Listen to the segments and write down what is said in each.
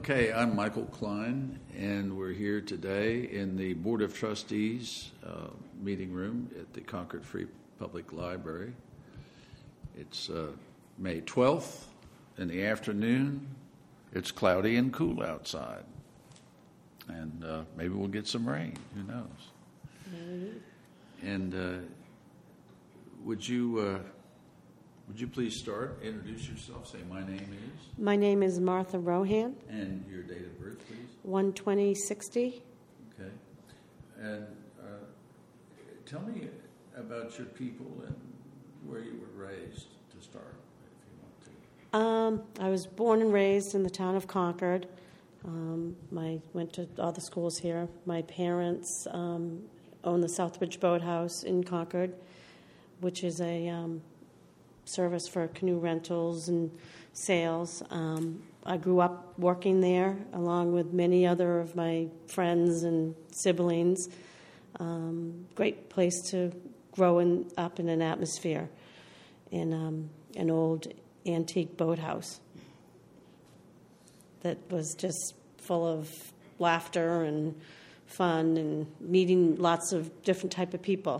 Okay, I'm Michael Klein, and we're here today in the Board of Trustees meeting room at the Concord Free Public Library. It's May 12th in the afternoon. It's cloudy and cool outside, and maybe we'll get some rain. Who knows? And would you please start? Introduce yourself. Say, my name is. My name is Martha Rohan. And your date of birth, please. 1/20/60. Okay. And tell me about your people and where you were raised to start, if you want to. I was born and raised in the town of Concord. I went to all the schools here. My parents own the Southbridge Boathouse in Concord, which is a service for canoe rentals and sales. I grew up working there along with many other of my friends and siblings. Great place to grow up in an atmosphere in an old antique boathouse that was just full of laughter and fun and meeting lots of different type of people.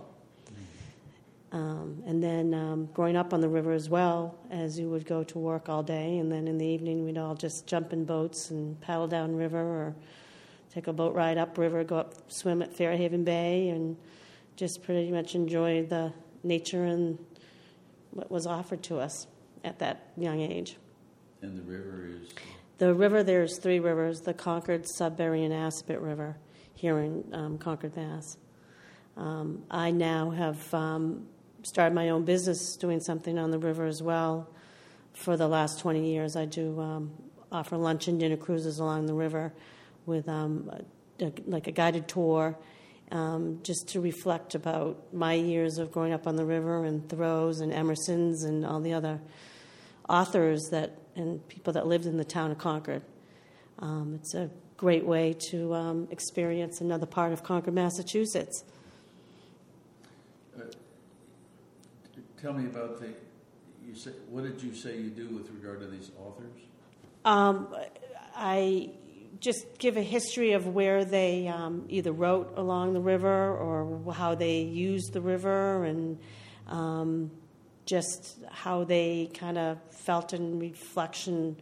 And then growing up on the river as well, as you would go to work all day, and then in the evening we'd all just jump in boats and paddle down river or take a boat ride upriver, go up, swim at Fairhaven Bay, and just pretty much enjoy the nature and what was offered to us at that young age. And the river is? The river, there's three rivers, the Concord, Sudbury, and Assabet River here in Concord, Mass. I now have started my own business doing something on the river as well. For the last 20 years, I do offer lunch and dinner cruises along the river with like a guided tour, just to reflect about my years of growing up on the river and Thoreau's and Emerson's and all the other authors and people that lived in the town of Concord. It's a great way to experience another part of Concord, Massachusetts. Tell me about what did you say you do with regard to these authors? I just give a history of where they either wrote along the river or how they used the river, and just how they kind of felt in reflection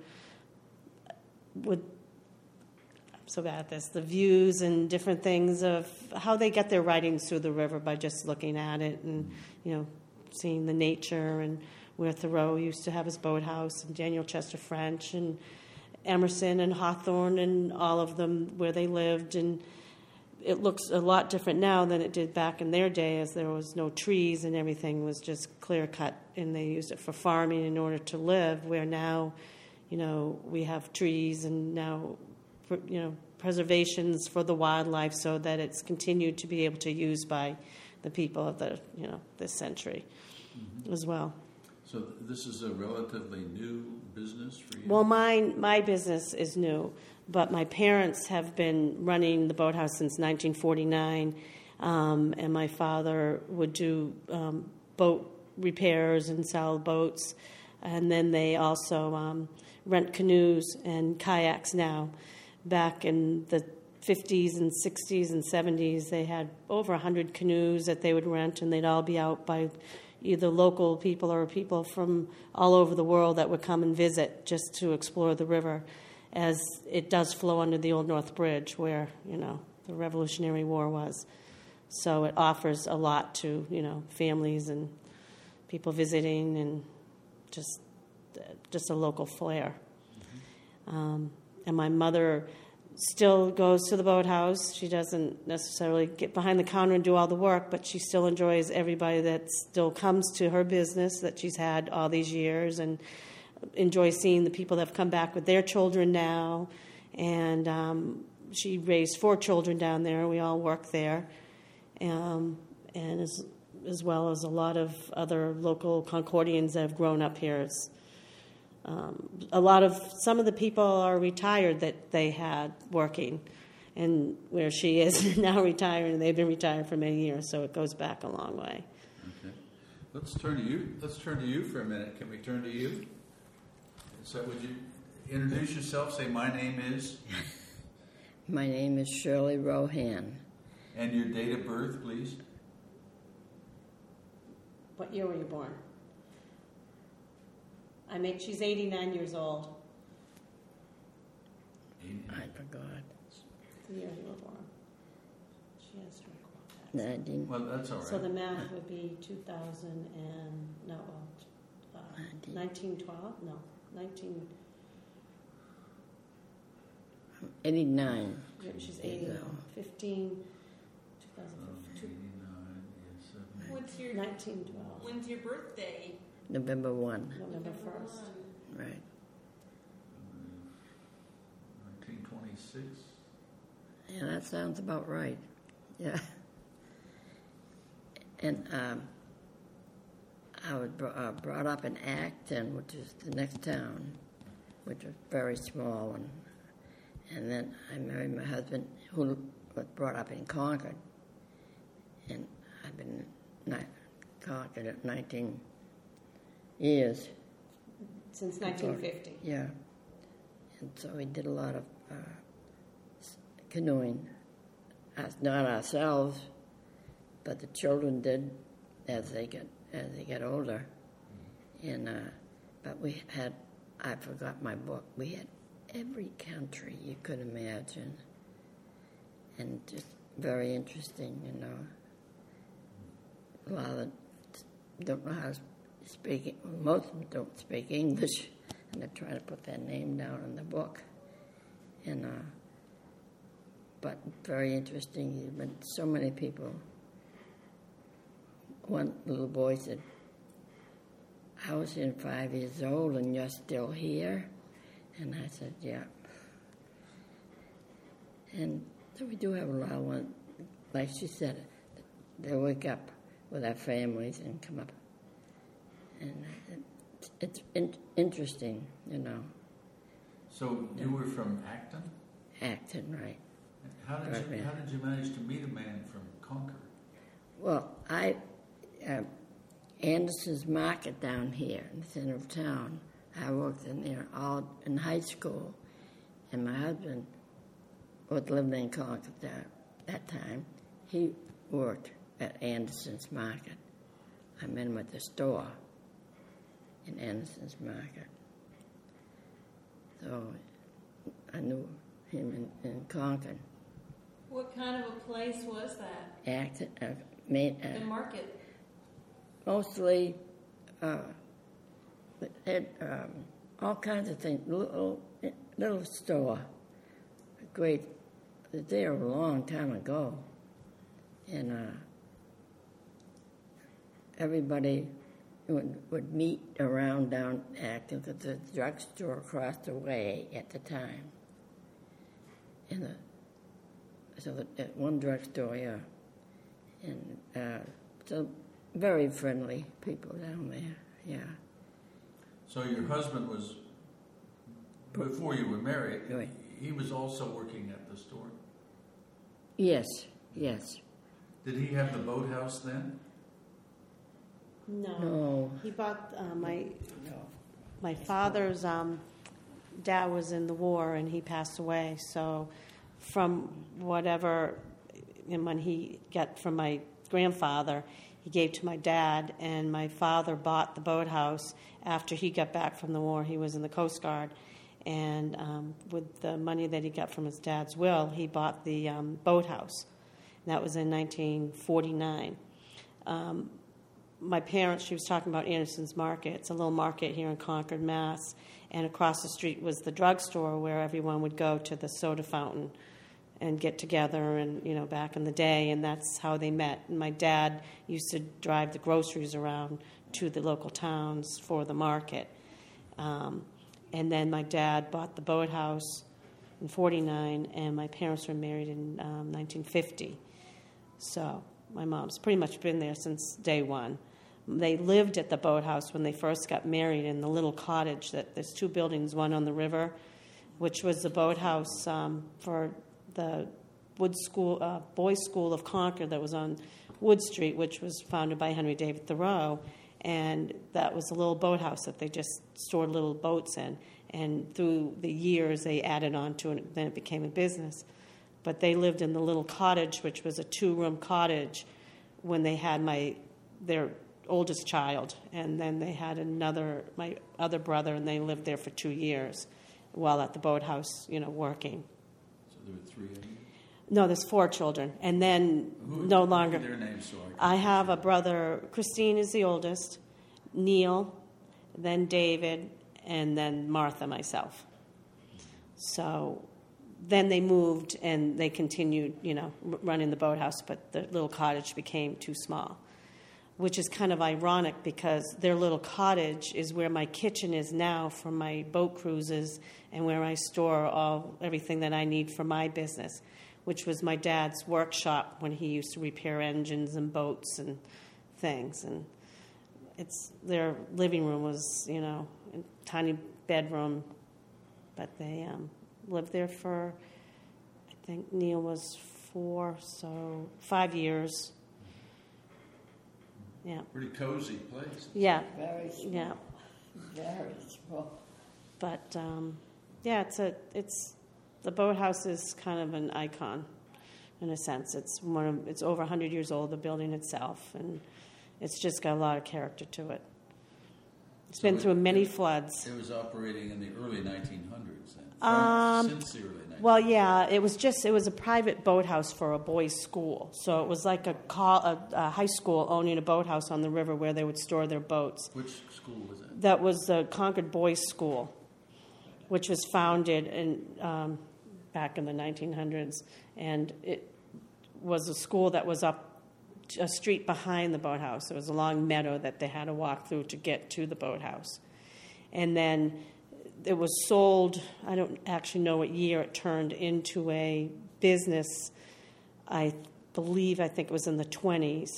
with, I'm so bad at this, the views and different things of how they get their writings through the river by just looking at it and, seeing the nature, and where Thoreau used to have his boathouse, and Daniel Chester French, and Emerson and Hawthorne, and all of them where they lived. And it looks a lot different now than it did back in their day, as there was no trees and everything was just clear cut, and they used it for farming in order to live, where now, we have trees and now, preservations for the wildlife so that it's continued to be able to use by the people of this century as well. So this is a relatively new business for you? Well, my business is new, but my parents have been running the boathouse since 1949, and my father would do boat repairs and sell boats, and then they also rent canoes and kayaks now. Back in the 50s and 60s and 70s, they had over 100 canoes that they would rent, and they'd all be out by either local people or people from all over the world that would come and visit just to explore the river, as it does flow under the Old North Bridge where, the Revolutionary War was. So it offers a lot to, families and people visiting, and just a local flair. Mm-hmm. And my mother still goes to the boathouse. She doesn't necessarily get behind the counter and do all the work, but she still enjoys everybody that still comes to her business that she's had all these years, and enjoys seeing the people that have come back with their children now. And she raised 4 children down there. We all work there, and as well as a lot of other local Concordians that have grown up here. Some of the people are retired that they had working, and where she is now retired, and they've been retired for many years, so it goes back a long way. Okay. Let's turn to you for a minute. Can we turn to you? So would you introduce yourself. Say, my name is, My name is Shirley Rohan. and your date of birth, please. What year were you born? She's 89 years old. I forgot. The year you were born. She has to recall that. 19. Well, that's all right. So the math would be 2000 and, no, 1912? No, 19, 89. she's 89. 15, 2015, 89 is 7. What's your 1912, When's your birthday? November 1. November 1st. Right. 1926. Yeah, that sounds about right. Yeah. And I was brought up in Acton, which is the next town, which was very small. And then I married my husband, who was brought up in Concord. And I've been in Concord at 19 years. Since 1950. Yeah. And so we did a lot of canoeing. Not ourselves, but the children did as they get older. And but we had, I forgot my book. We had every country you could imagine, and just very interesting. A lot of them don't know how to speak it. Well, most of them don't speak English, and they're trying to put their name down in the book. And but very interesting. You've been so many people. One little boy said, "I was in 5 years old, and you're still here." And I said, "Yeah." And so we do have a lot of one. Like she said, they wake up with their families and come up. And it's interesting, So you were from Acton? Acting right. How did you manage to meet a man from Concord? Well, Anderson's Market down here in the center of town, I worked in there all in high school, and my husband was living in Concord that time. He worked at Anderson's Market. I met him at the store in Anderson's Market. So I knew him in Concord. What kind of a place was that? The market. Mostly had all kinds of things. Little store. Great. Was there a long time ago. And everybody would meet around down Acton because the drugstore across the way at the time. So at one drugstore, yeah. And so very friendly people down there, yeah. So your husband was, before you were married, Right. he was also working at the store? Yes. Did he have the boathouse then? No. He bought my father's dad was in the war and he passed away. So from whatever money he got from my grandfather, he gave to my dad, and my father bought the boathouse after he got back from the war. He was in the Coast Guard, and with the money that he got from his dad's will, he bought the boathouse. And that was in 1949. My parents, she was talking about Anderson's Market. It's a little market here in Concord, Mass. And across the street was the drugstore where everyone would go to the soda fountain and get together, and back in the day, and that's how they met. And my dad used to drive the groceries around to the local towns for the market. And then my dad bought the boathouse in 49, and my parents were married in 1950. So my mom's pretty much been there since day one. They lived at the boathouse when they first got married in the little cottage. There's two buildings, one on the river, which was the boathouse for the Wood School, Boys' School of Concord that was on Wood Street, which was founded by Henry David Thoreau. and that was a little boathouse that they just stored little boats in. And through the years, they added on to it, and then it became a business. But they lived in the little cottage, which was a 2-room cottage, when they had their oldest child, and then they had my other brother, and they lived there for 2 years while at the boathouse, working. So there were 3 of you? No, there's 4 children, and then no longer. Their names, so I have a brother. Christine is the oldest, Neil, then David, and then Martha, myself. So then they moved and they continued, running the boathouse, but the little cottage became too small, which is kind of ironic because their little cottage is where my kitchen is now for my boat cruises and where I store everything that I need for my business, which was my dad's workshop when he used to repair engines and boats and things. And their living room was, a tiny bedroom, but they lived there for, I think Neil was 4, so 5 years. Yeah. Pretty cozy place. Yeah. Very small. Yeah. Very small. But it's the boathouse is kind of an icon, in a sense. It's over 100 years old, the building itself, and it's just got a lot of character to it. It's been through many floods. It was operating in the early 1900s then. Since the early 1900s. Well, yeah, it was a private boathouse for a boys' school. So it was like a high school owning a boathouse on the river where they would store their boats. Which school was that? That was the Concord Boys' School, which was founded back in the 1900s. And it was a school that was up a street behind the boathouse. It was a long meadow that they had to walk through to get to the boathouse. And then it was sold, I don't actually know what year it turned into a business. I think it was in the 20s.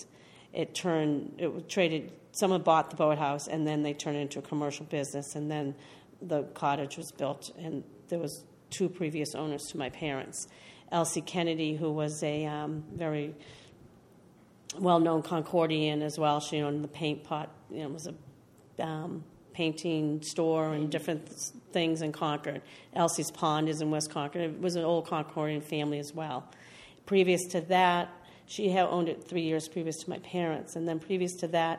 Someone bought the boathouse, and then they turned it into a commercial business, and then the cottage was built, and there was 2 previous owners to my parents. Elsie Kennedy, who was a very well-known Concordian as well. She owned the paint pot. It was a painting store and different things in Concord. Elsie's Pond is in West Concord. It was an old Concordian family as well. Previous to that, she had owned it 3 years previous to my parents. And then previous to that,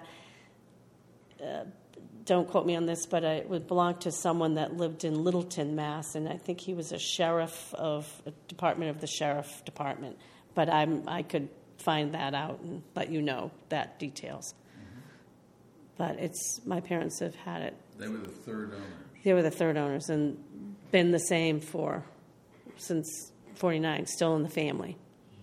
don't quote me on this, but it would belong to someone that lived in Littleton, Mass. And I think he was a sheriff of a department of the sheriff department. But I could find that out and let you know that details. But my parents have had it. They were the 3rd owners. They were the 3rd owners and been the same since 49, still in the family.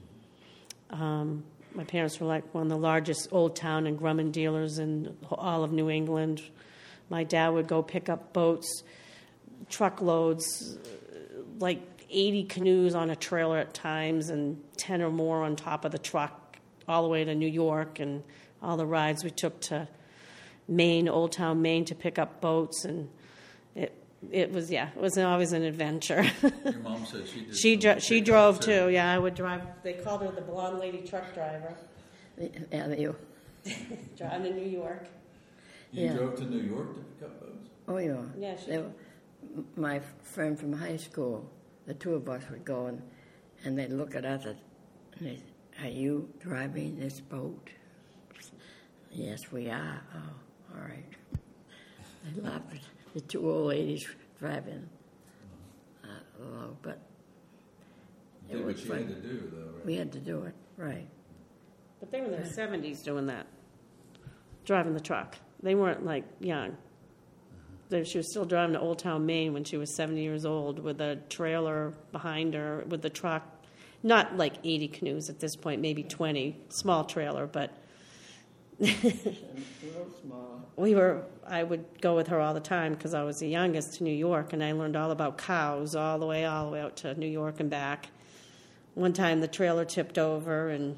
My parents were like one of the largest Old Town and Grumman dealers in all of New England. My dad would go pick up boats, truckloads, like 80 canoes on a trailer at times and 10 or more on top of the truck all the way to New York, and all the rides we took to Maine, Old Town Maine, to pick up boats. And it was always an adventure. Your mom said she did. She drove too. Yeah, I would drive. They called her the blonde lady truck driver. Yeah, you. Driving to New York. You drove to New York to pick up boats? Oh, yeah. Yeah, my friend from high school, the 2 of us would go and they'd look at us and they'd say, "Are you driving this boat?" "Yes, we are." "Oh, all right." I laughed at the 2 old ladies driving along, but it Did was what you fun. had to do, though, right? We had to do it, right. But they were in their 70s doing that, driving the truck. They weren't, like, young. She was still driving to Old Town Maine when she was 70 years old with a trailer behind her with the truck. Not like 80 canoes at this point, maybe 20. Small trailer, but A little small. I would go with her all the time because I was the youngest to New York, and I learned all about cows all the way out to New York and back. One time the trailer tipped over, and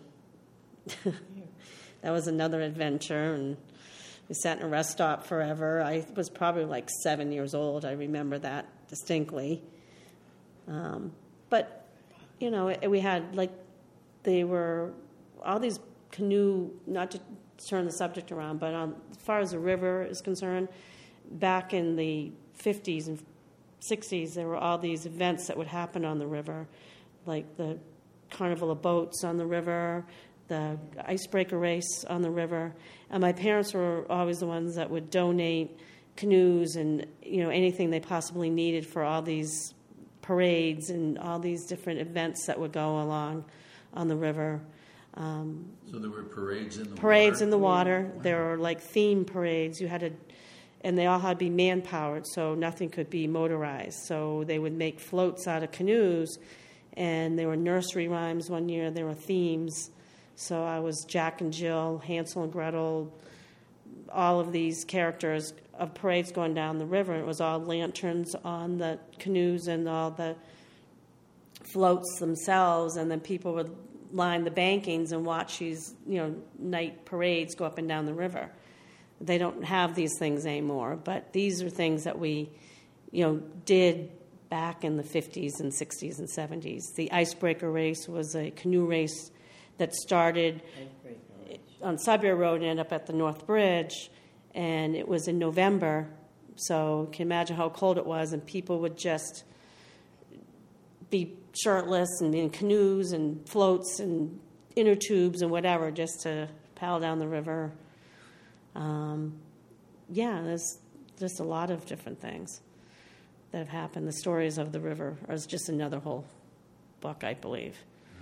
that was another adventure, and we sat in a rest stop forever. I was probably like 7 years old. I remember that distinctly. But, we had, they were all these canoe, turn the subject around. But as far as the river is concerned, back in the 50s and 60s, there were all these events that would happen on the river, like the Carnival of Boats on the river, the icebreaker race on the river. And my parents were always the ones that would donate canoes and anything they possibly needed for all these parades and all these different events that would go along on the river. So there were parades in the water? Parades in the water. Wow. There were like theme parades. And they all had to be man-powered, so nothing could be motorized. So they would make floats out of canoes, and there were nursery rhymes one year. There were themes. So I was Jack and Jill, Hansel and Gretel, all of these characters of parades going down the river. It was all lanterns on the canoes and all the floats themselves, and then people would line the bankings and watch these, night parades go up and down the river. They don't have these things anymore, but these are things that we, did back in the 50s and 60s and 70s. The icebreaker race was a canoe race that started on Sudbury Road and ended up at the North Bridge, and it was in November, so you can imagine how cold it was, and people would just be shirtless and in canoes and floats and inner tubes and whatever just to paddle down the river. There's just a lot of different things that have happened. The stories of the river are just another whole book, I believe.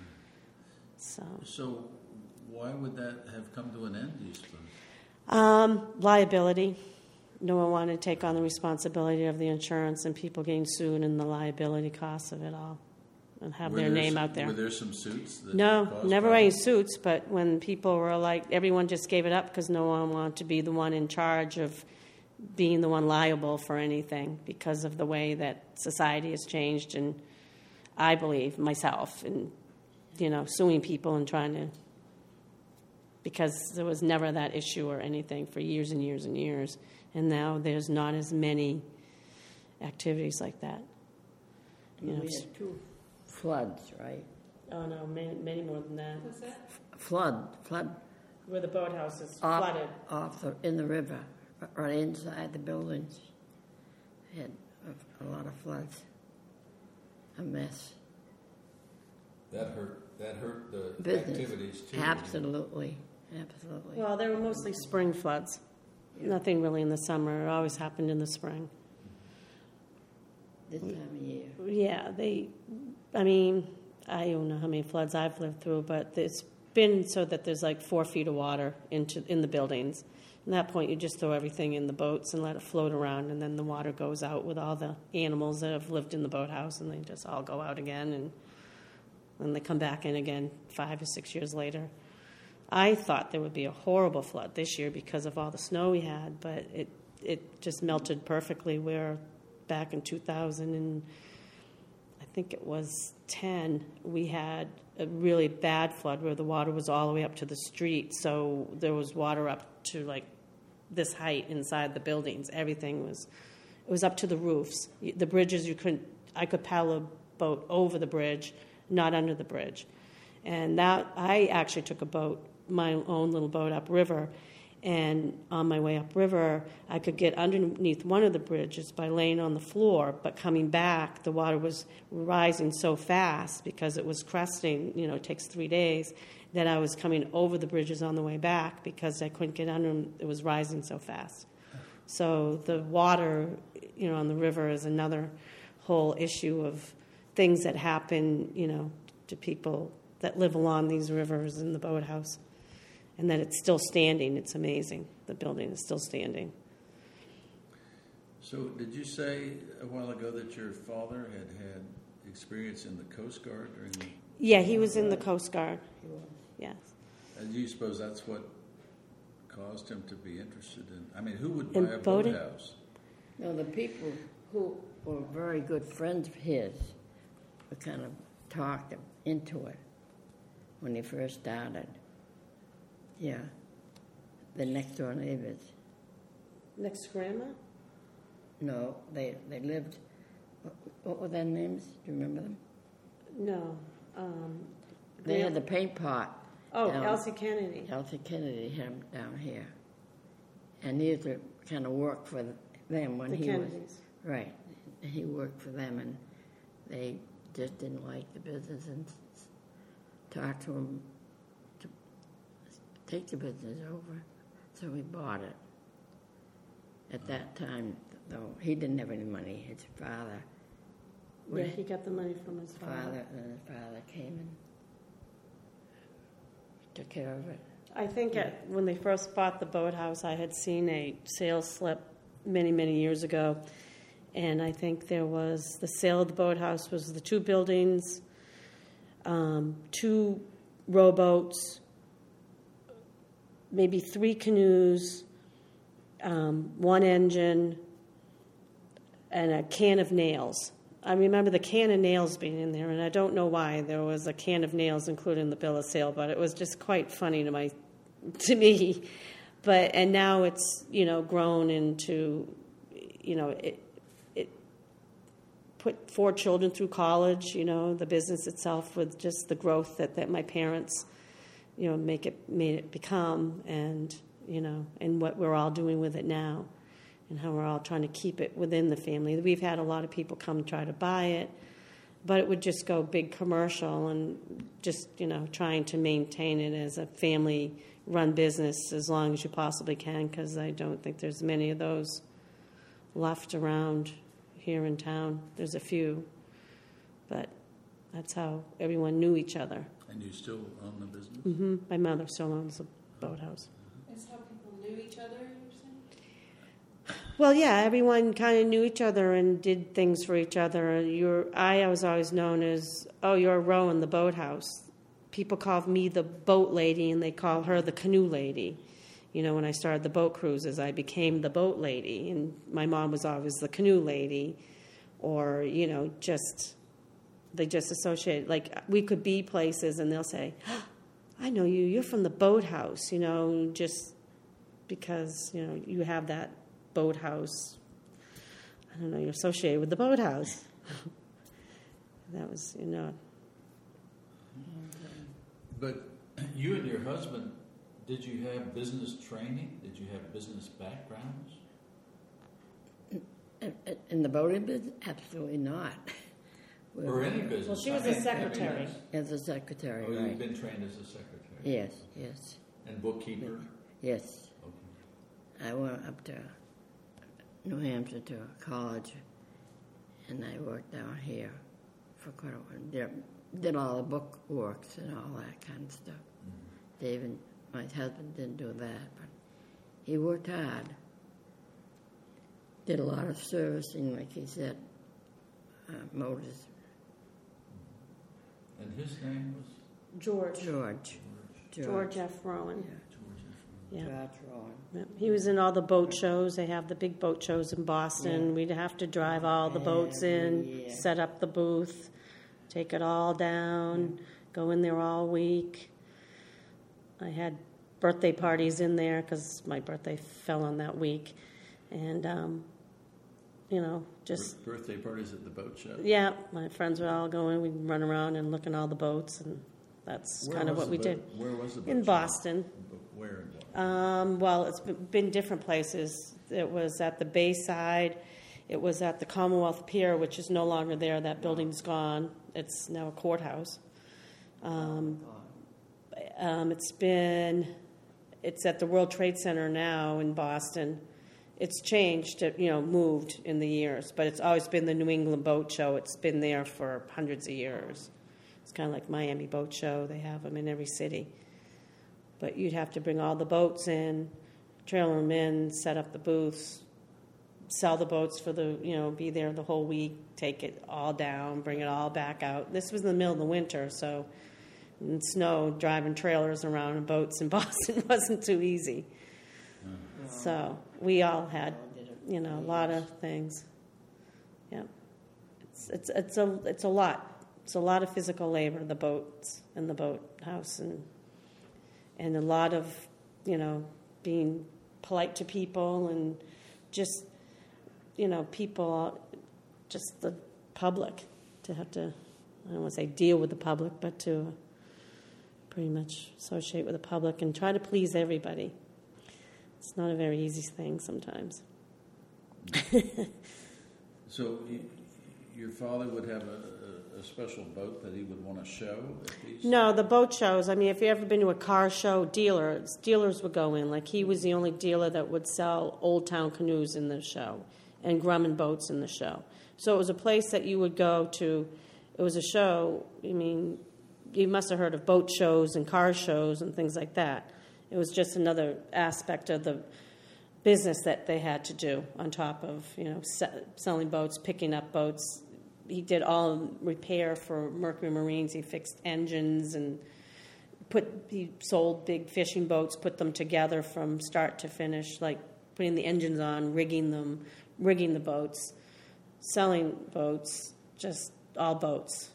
So why would that have come to an end, do you suppose? Liability. No one wanted to take on the responsibility of the insurance and people getting sued and the liability costs of it all and have their name out there. Were there some suits? No, never any suits, but when people were like, everyone just gave it up because no one wanted to be the one in charge of being the one liable for anything because of the way that society has changed, and I believe myself in, suing people and trying to, because there was never that issue or anything for years and years and years, and now there's not as many activities like that. We had 2 floods, right? Oh no, many more than that. What's that? Flood. Where the boathouse is flooded. In the river, right inside the buildings. Had a lot of floods. A mess. That hurt the Business. activities too. Absolutely. Well, they were mostly spring floods. Yeah. Nothing really in the summer. It always happened in the spring. This time of year. Yeah, I don't know how many floods I've lived through, but it's been so that there's like 4 feet of water in the buildings. At that point, you just throw everything in the boats and let it float around, and then the water goes out with all the animals that have lived in the boathouse, and they just all go out again, and then they come back in again 5 or 6 years later. I thought there would be a horrible flood this year because of all the snow we had, but it just melted perfectly, where back in 2000 and I think it was 10, we had a really bad flood where the water was all the way up to the street. So there was water up to like this height inside the buildings. Everything it was up to the roofs. The bridges I could paddle a boat over the bridge, not under the bridge. And that I actually took my own little boat upriver. And on my way upriver, I could get underneath one of the bridges by laying on the floor, but coming back, the water was rising so fast because it was cresting, it takes 3 days, that I was coming over the bridges on the way back because I couldn't get under them. It was rising so fast. So the water, on the river is another whole issue of things that happen, to people that live along these rivers in the boathouse. And that it's still standing. It's amazing. The building is still standing. So did you say a while ago that your father had experience in the Coast Guard during the... Yeah, he was in the Coast Guard. He was. Yes. And do you suppose that's what caused him to be interested in... who would buy a boating? boathouse? No, the people who were very good friends of his were kind of talked him into it when he first started. Yeah, the next door neighbors. Next to Grandma? No, they lived. What were their names? Do you remember them? No. They had the paint pot, Oh, down- Elsie Kennedy. Elsie Kennedy had him down here. And he used to kind of work for them when The he Kennedys. was... Right. He worked for them, and they just didn't like the business and talked to him to take the business over. So we bought it. At that time, though, he didn't have any money. His father... Yeah, he got the money from his His father. his father came and took care of it. I think when they first bought the boathouse, I had seen a sales slip many, many years ago, and I think there was the sale of the boathouse was the 2 buildings, 2 rowboats, maybe 3 canoes, 1 engine, and a can of nails. I remember the can of nails being in there, and I don't know why there was a can of nails included in the bill of sale, but it was just quite funny to me. And now it's, grown into, it put 4 children through college, the business itself with just the growth that my parents, made it become, and, and what we're all doing with it now, and how we're all trying to keep it within the family. We've had a lot of people come try to buy it, but it would just go big commercial and just, trying to maintain it as a family-run business as long as you possibly can, because I don't think there's many of those left around here in town. There's a few, but that's how everyone knew each other. And you still own the business? Mm-hmm. My mother still owns the boathouse. That's how people knew each other, you're saying? Well, yeah, everyone kind of knew each other and did things for each other. I was always known as, you're Roe in the boathouse. People called me the boat lady, and they call her the canoe lady. When I started the boat cruises, I became the boat lady, and my mom was always the canoe lady, or, they just associate. Like, we could be places, and they'll say, I know you, you're from the boathouse, just because, you have that boathouse. I don't know, you're associated with the boathouse. That was, But you and your husband, did you have business training? Did you have business backgrounds? In the boating business? Absolutely not. Or any business? Well, she was a secretary. As a secretary, Oh, right. you've been trained as a secretary? Yes, yes, And bookkeeper? yes. Okay. I went up to New Hampshire to college, and I worked down here for quite a while. Did all the book works and all that kind of stuff. Mm-hmm. David, my husband, didn't do that, but he worked hard. Did a lot of servicing, like he said, motors. And his name was? George F. Rowan. Yeah. Yeah. George Rowan. Yep. He was in all the boat shows. They have the big boat shows in Boston. Yeah. We'd have to drive all the boats in, Yeah. set up the booth, take it all down, go in there all week. I had birthday parties in there because my birthday fell on that week. And, just... Birthday parties at the boat show? Yeah, my friends would all go in. We'd run around and look at all the boats, and that's kind of what we did. Where was the boat In show? Boston. Where in Boston? Well, it's been different places. It was at the Bayside. It was at the Commonwealth Pier, which is no longer there. That building's gone. It's now a courthouse. It's at the World Trade Center now in Boston. It's changed, moved in the years, but it's always been the New England Boat Show. It's been there for hundreds of years. It's kind of like Miami Boat Show. They have them in every city. But you'd have to bring all the boats in, trailer them in, set up the booths, sell the boats for be there the whole week, take it all down, bring it all back out. This was in the middle of the winter, so in snow, driving trailers around in boats in Boston wasn't too easy. So we all had, a lot of things. Yeah, it's a lot. It's a lot of physical labor, the boats and the boathouse, and a lot of, being polite to people and just, people, just the public, to have to, I don't want to say deal with the public, but to pretty much associate with the public and try to please everybody. It's not a very easy thing sometimes. So your father would have a special boat that he would want to show at these? No, the boat shows, I mean, if you've ever been to a car show, dealers would go in. Like, he was the only dealer that would sell Old Town canoes in the show and Grumman boats in the show. So it was a place that you would go to. It was a show, I mean, you must have heard of boat shows and car shows and things like that. It was just another aspect of the business that they had to do on top of, selling boats, picking up boats. He did all repair for Mercury Marines. He fixed engines and he sold big fishing boats, put them together from start to finish, like putting the engines on, rigging the boats, selling boats, just all boats.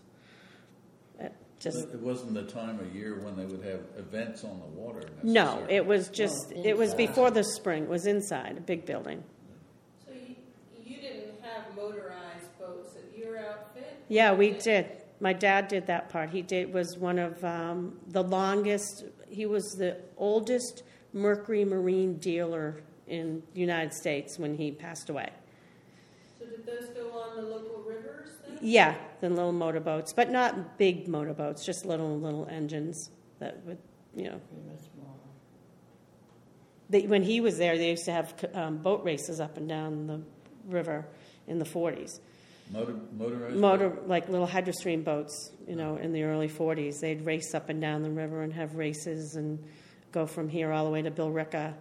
It wasn't the time of year when they would have events on the water. No, it was it was before the spring. It was inside a big building. So you didn't have motorized boats at your outfit? Yeah, we did. My dad did that part. Was one of the longest. He was the oldest Mercury Marine dealer in the United States when he passed away. So did those go on the local rivers then? Yeah, the little motorboats, but not big motorboats, just little engines that would, when he was there, they used to have boat races up and down the river in the 40s. Motorized? Like little hydrostream boats, in the early 40s. They'd race up and down the river and have races and go from here all the way to Billerica.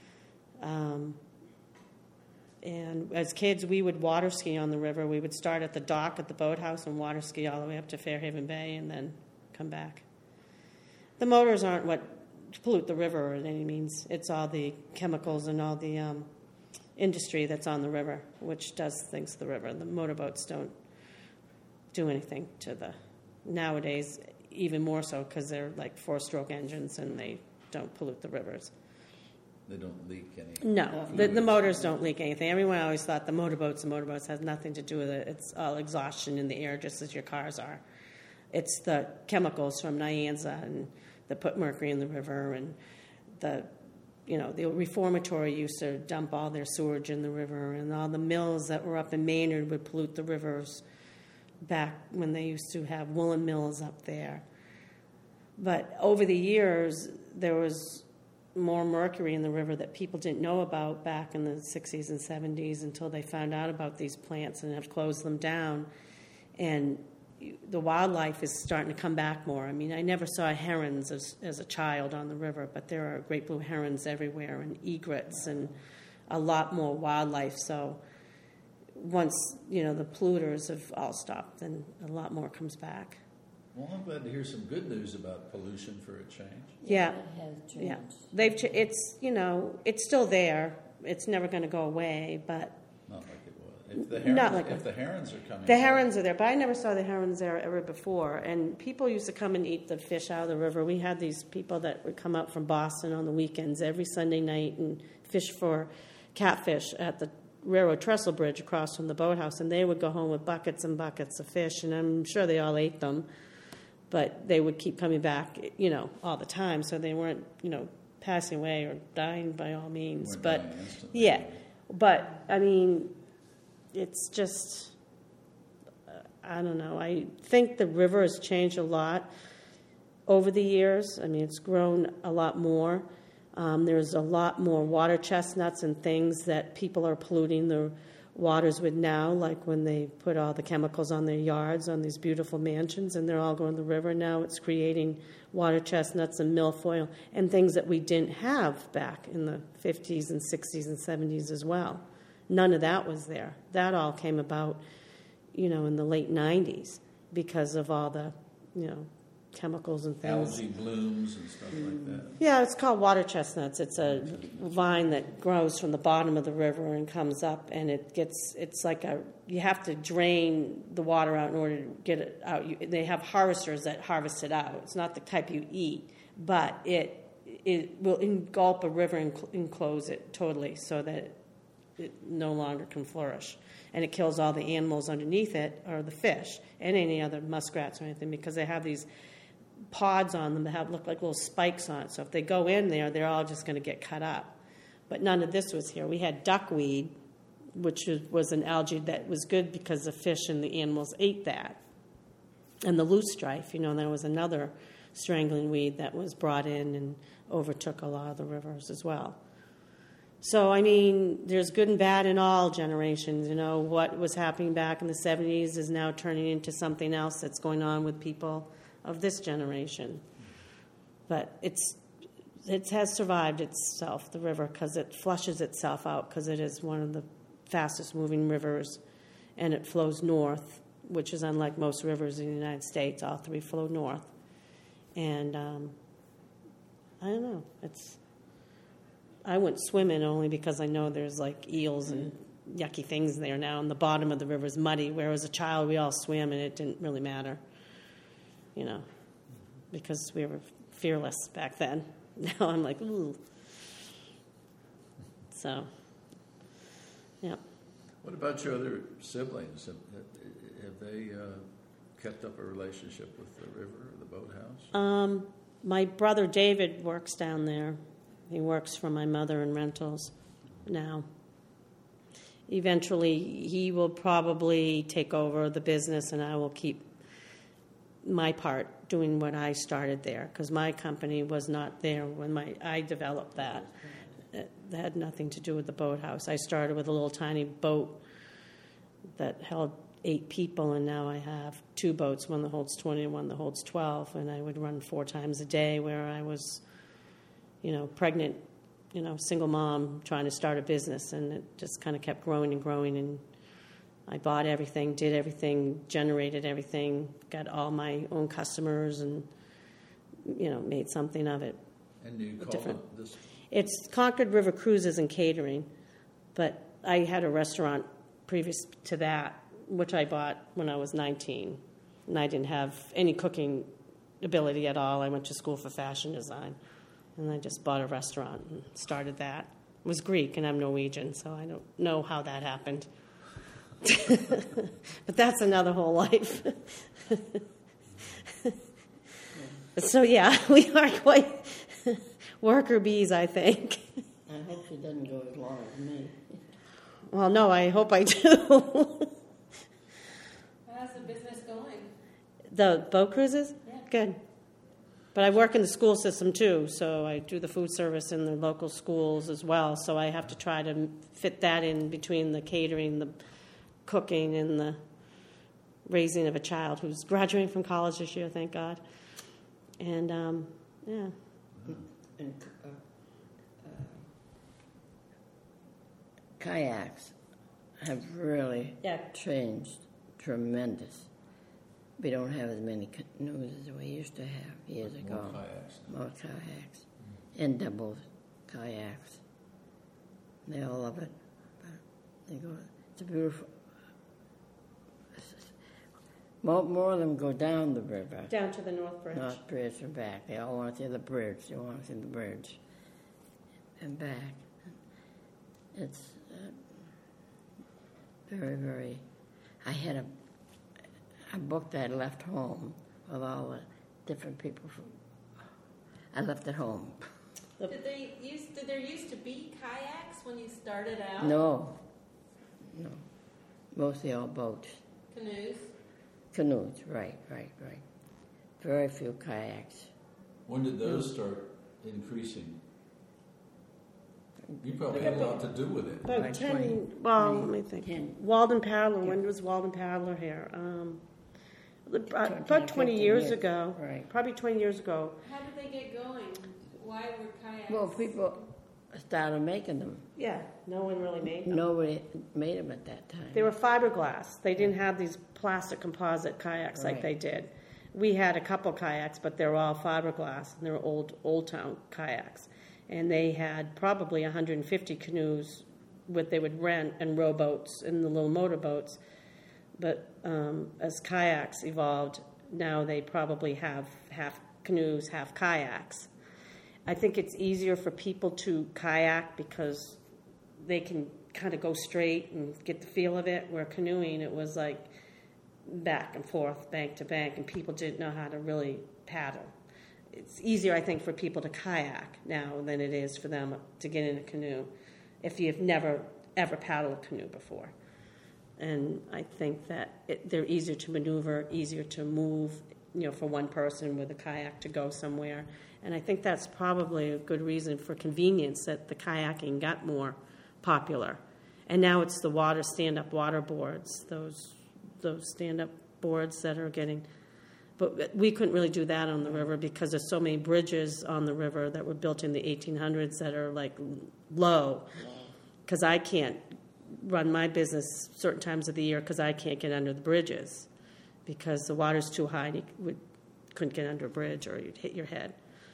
And as kids, we would water ski on the river. We would start at the dock at the boathouse and water ski all the way up to Fairhaven Bay and then come back. The motors aren't what pollute the river at any means. It's all the chemicals and all the industry that's on the river, which does things to the river. The motorboats don't do anything to nowadays, even more so because they're like 4-stroke engines and they don't pollute the rivers. They don't leak any. No, the motors don't leak anything. Everyone always thought the motorboats has nothing to do with it. It's all exhaustion in the air, just as your cars are. It's the chemicals from Nyanza and that put mercury in the river, and the reformatory used to dump all their sewage in the river, and all the mills that were up in Maynard would pollute the rivers back when they used to have woolen mills up there. But over the years, there was more mercury in the river that people didn't know about back in the 60s and 70s until they found out about these plants and have closed them down. And the wildlife is starting to come back more. I mean, I never saw herons as a child on the river, but there are great blue herons everywhere and egrets and a lot more wildlife. So once, the polluters have all stopped, then a lot more comes back. Well, I'm glad to hear some good news about pollution for a change. Yeah, It has changed. yeah. It's still there. It's never going to go away, but Not like it was. If the herons are coming. The herons are there, but I never saw the herons there ever before. And people used to come and eat the fish out of the river. We had these people that would come up from Boston on the weekends every Sunday night and fish for catfish at the railroad trestle bridge across from the boathouse. And they would go home with buckets and buckets of fish, and I'm sure they all ate them. But they would keep coming back, all the time. So they weren't, passing away or dying by all means. But yeah, but I mean, it's just, I don't know. I think the river has changed a lot over the years. I mean, it's grown a lot more. There's a lot more water chestnuts and things that people are polluting the waters with now, like when they put all the chemicals on their yards, on these beautiful mansions, and they're all going to the river now. It's creating water chestnuts and milfoil and things that we didn't have back in the 50s and 60s and 70s as well. None of that was there. That all came about, in the late 90s because of all the, chemicals and things. Algae blooms and stuff like that. Yeah, it's called water chestnuts. It's a vine that grows from the bottom of the river and comes up, and it's like you have to drain the water out in order to get it out. They have harvesters that harvest it out. It's not the type you eat, but it will engulf a river and enclose it totally so that it no longer can flourish. And it kills all the animals underneath it, or the fish, and any other muskrats or anything, because they have these pods on them that look like little spikes on it. So if they go in there, they're all just going to get cut up. But none of this was here. We had duckweed, which was an algae that was good because the fish and the animals ate that. And the loosestrife, there was another strangling weed that was brought in and overtook a lot of the rivers as well. So, there's good and bad in all generations. What was happening back in the 70s is now turning into something else that's going on with people of this generation. But it has survived itself, the river, because it flushes itself out, because it is one of the fastest moving rivers, and it flows north, which is unlike most rivers in the United States. All three flow north. And I don't know. I went swimming only because I know there's like eels and yucky things there now, and the bottom of the river is muddy, where as a child we all swam and it didn't really matter, because we were fearless back then. Now I'm like, ooh. So, yeah. What about your other siblings? Have they kept up a relationship with the river or the boathouse? My brother David works down there. He works for my mother in rentals now. Eventually, he will probably take over the business, and I will keep my part doing what I started there, because my company was not there when I developed that. It had nothing to do with the boathouse. I started with a little tiny boat that held 8 people, and now I have 2 boats, one that holds 20 and one that holds 12, and I would run 4 times a day, where I was pregnant, single mom trying to start a business, and it just kind of kept growing and growing, and I bought everything, did everything, generated everything, got all my own customers, and, made something of it. And you call it this? It's Concord River Cruises and Catering, but I had a restaurant previous to that, which I bought when I was 19, and I didn't have any cooking ability at all. I went to school for fashion design. And I just bought a restaurant and started that. It was Greek, and I'm Norwegian, so I don't know how that happened. But that's another whole life. So, yeah, we are quite worker bees, I think. I hope she doesn't go as long as me. Well, no, I hope I do. How's the business going? The boat cruises? Yeah. Good. But I work in the school system, too, so I do the food service in the local schools as well, so I have to try to fit that in between the catering, the cooking, and the raising of a child who's graduating from college this year, thank God. And, yeah. And kayaks have really changed tremendous. We don't have as many canoes as we used to have years ago. More kayaks. And double kayaks. They all love it. But they go. It's a beautiful. More of them go down the river. Down to the North Bridge. North Bridge and back. They all want to see the bridge. They want to see the bridge. And back. It's very, very. I had a book that I left home with all the different people from. I left it home. Did there used to be kayaks when you started out? No. Mostly all boats. Canoes, right. Very few kayaks. When did those start increasing? You probably had a lot to do with it. About Like 10, 20, well, 20, let me think. 10. Walden Paddler, when was Walden Paddler here? About 20 years ago. Right. Probably 20 years ago. How did they get going? Why were kayaks? Well, people started making them. Yeah, no one really made them. Nobody made them at that time. They were fiberglass. They didn't have these plastic composite kayaks like Right. they did. We had a couple kayaks, but they were all fiberglass, and they were old town kayaks. And they had probably 150 canoes that they would rent, and rowboats and the little motorboats. But as kayaks evolved, now they probably have half canoes, half kayaks. I think it's easier for people to kayak because they can kind of go straight and get the feel of it, where canoeing, it was like back and forth, bank to bank, and people didn't know how to really paddle. It's easier, I think, for people to kayak now than it is for them to get in a canoe if you've never, ever paddled a canoe before. And I think that they're easier to maneuver, easier to move, for one person with a kayak to go somewhere. And I think that's probably a good reason for convenience that the kayaking got more popular. And now it's the stand-up water boards, those stand-up boards that are getting... But we couldn't really do that on the river because there's so many bridges on the river that were built in the 1800s that are, like, low. Because I can't run my business certain times of the year because I can't get under the bridges because the water's too high and you couldn't get under a bridge or you'd hit your head.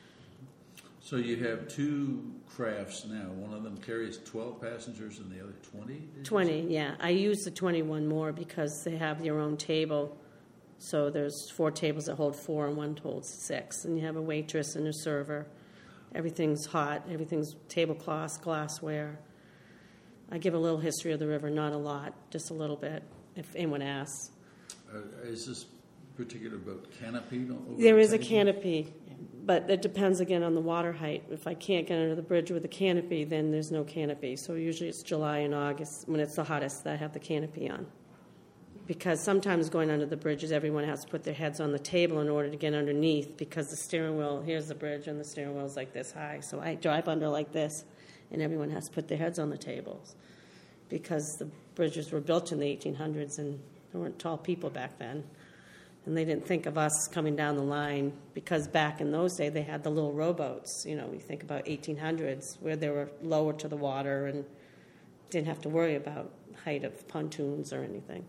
So you have two crafts now. One of them carries 12 passengers and the other 20? 20, yeah. I use the 21 more because they have their own table. So there's 4 tables that hold 4 and one holds 6. And you have a waitress and a server. Everything's hot. Everything's tablecloths, glassware. I give a little history of the river, not a lot, just a little bit, if anyone asks. Is this particular boat canopied over There the is a table? canopy, but it depends again on the water height. If I can't get under the bridge with a canopy, then there's no canopy. So usually it's July and August when it's the hottest that I have the canopy on. Because sometimes going under the bridges, everyone has to put their heads on the table in order to get underneath because the steering wheel, here's the bridge, and the steering wheel is like this high. So I drive under like this, and everyone has to put their heads on the tables because the bridges were built in the 1800s, and there weren't tall people back then. And they didn't think of us coming down the line because back in those days, they had the little rowboats. You think about 1800s where they were lower to the water and didn't have to worry about height of pontoons or anything.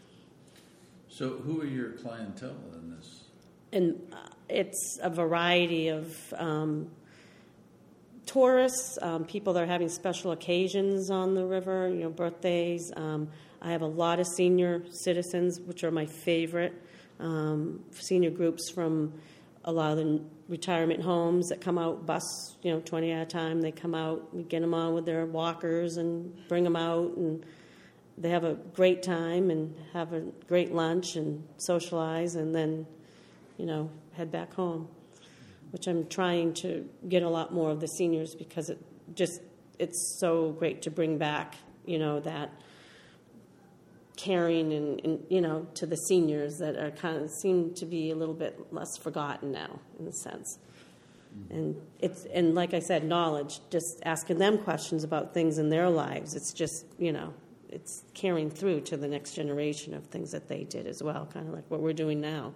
So who are your clientele in this? And it's a variety of tourists, people that are having special occasions on the river, birthdays. I have a lot of senior citizens, which are my favorite. Senior groups from a lot of the retirement homes that come out, bus, 20 at a time. They come out, we get them on with their walkers and bring them out, and they have a great time and have a great lunch and socialize and then, head back home, which I'm trying to get a lot more of the seniors because it's so great to bring back, that caring and to the seniors that are kind of seem to be a little bit less forgotten now in a sense. And like I said, knowledge, just asking them questions about things in their lives. It's just, it's carrying through to the next generation of things that they did as well, kind of like what we're doing now.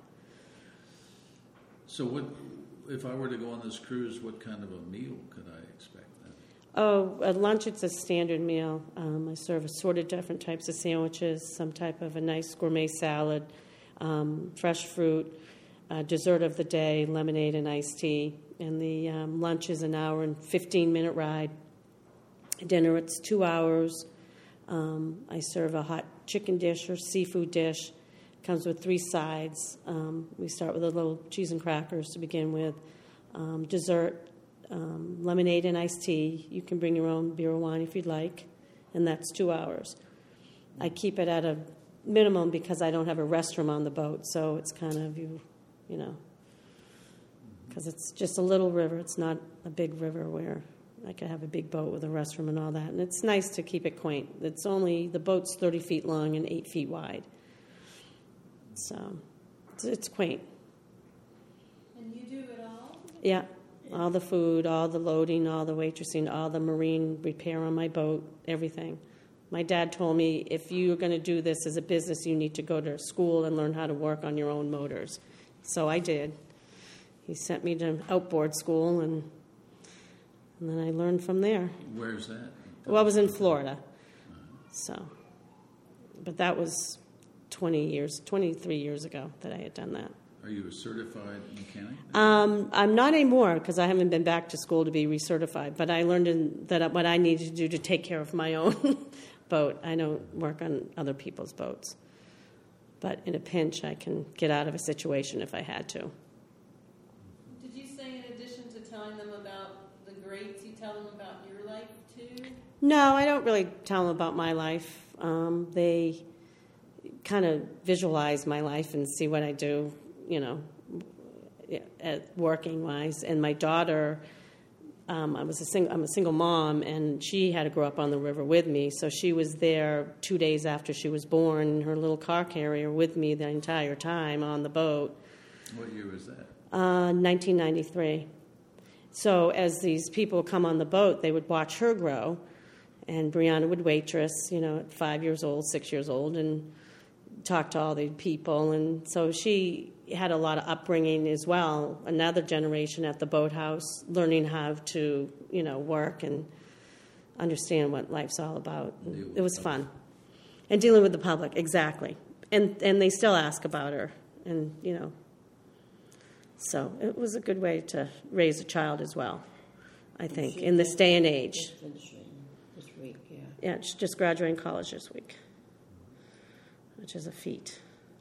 So if I were to go on this cruise, what kind of a meal could I expect then? Oh, at lunch it's a standard meal. I serve assorted different types of sandwiches, some type of a nice gourmet salad, fresh fruit, dessert of the day, lemonade and iced tea. And the lunch is an hour and 15-minute ride. Dinner, it's 2 hours. I serve a hot chicken dish or seafood dish. Comes with 3 sides. We start with a little cheese and crackers to begin with. Dessert, lemonade and iced tea. You can bring your own beer or wine if you'd like, and that's 2 hours. I keep it at a minimum because I don't have a restroom on the boat, so it's kind of, because it's just a little river. It's not a big river where I could have a big boat with a restroom and all that. And it's nice to keep it quaint. The boat's 30 feet long and 8 feet wide. So it's quaint. And you do it all? Yeah. All the food, all the loading, all the waitressing, all the marine repair on my boat, everything. My dad told me, if you're going to do this as a business, you need to go to school and learn how to work on your own motors. So I did. He sent me to outboard school, and then I learned from there. Where's that? Well, I was in Florida. So, but that was 23 years ago that I had done that. Are you a certified mechanic? I'm not anymore because I haven't been back to school to be recertified, but I learned that what I needed to do to take care of my own boat. I don't work on other people's boats. But in a pinch, I can get out of a situation if I had to. Did you say in addition to telling them about the greats, you tell them about your life too? No, I don't really tell them about my life. kind of visualize my life and see what I do, working wise. And my daughter, I'm a single mom, and she had to grow up on the river with me. So she was there 2 days after she was born in her little car carrier with me the entire time on the boat. What year was that? 1993. So as these people come on the boat, they would watch her grow, and Brianna would waitress, at 5 years old, 6 years old, and talk to all the people. And so she had a lot of upbringing as well, another generation at the boathouse, learning how to, work and understand what life's all about. It was fun. And dealing with the public, exactly. And they still ask about her, and, So it was a good way to raise a child as well, I think, in this day and age. This week, yeah. Yeah, she's just graduating college this week, which is a feat.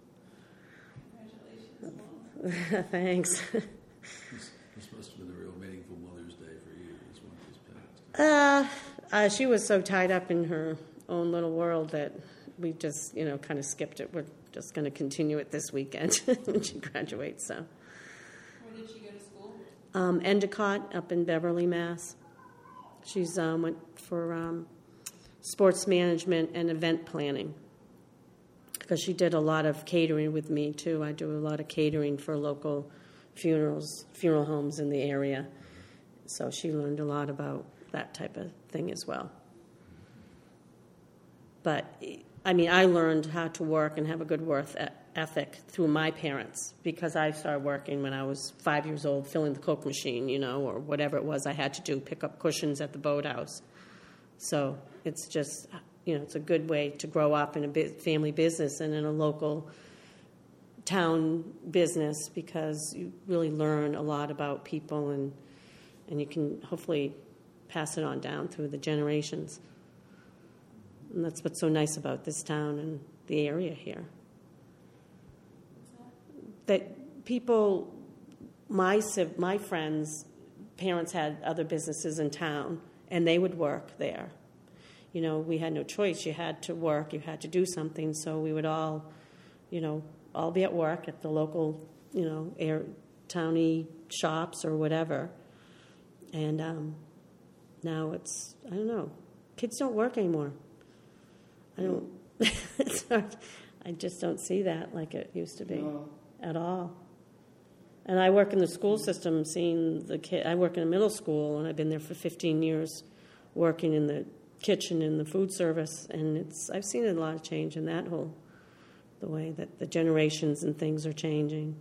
Congratulations. Thanks. This must have been a real meaningful Mother's Day for you, this one just passed. She was so tied up in her own little world that we just, kind of skipped it. We're just going to continue it this weekend when she graduates, so. Where did she go to school? Endicott up in Beverly, Mass. She's went for sports management and event planning because she did a lot of catering with me too. I do a lot of catering for local funeral homes in the area. So she learned a lot about that type of thing as well. But I learned how to work and have a good work ethic through my parents because I started working when I was 5 years old, filling the Coke machine, or whatever it was I had to do, pick up cushions at the boathouse. So it's just, it's a good way to grow up in a family business and in a local town business because you really learn a lot about people and you can hopefully pass it on down through the generations. And that's what's so nice about this town and the area here. That people, my friends' parents had other businesses in town, and they would work there. We had no choice. You had to work. You had to do something. So we would all, all be at work at the local, towny shops or whatever. And now it's, I don't know, kids don't work anymore. I just don't see that like it used to be. No. At all. And I work in the school system seeing the kid. I work in a middle school, and I've been there for 15 years working in the kitchen and the food service, and I've seen a lot of change in that the way that the generations and things are changing.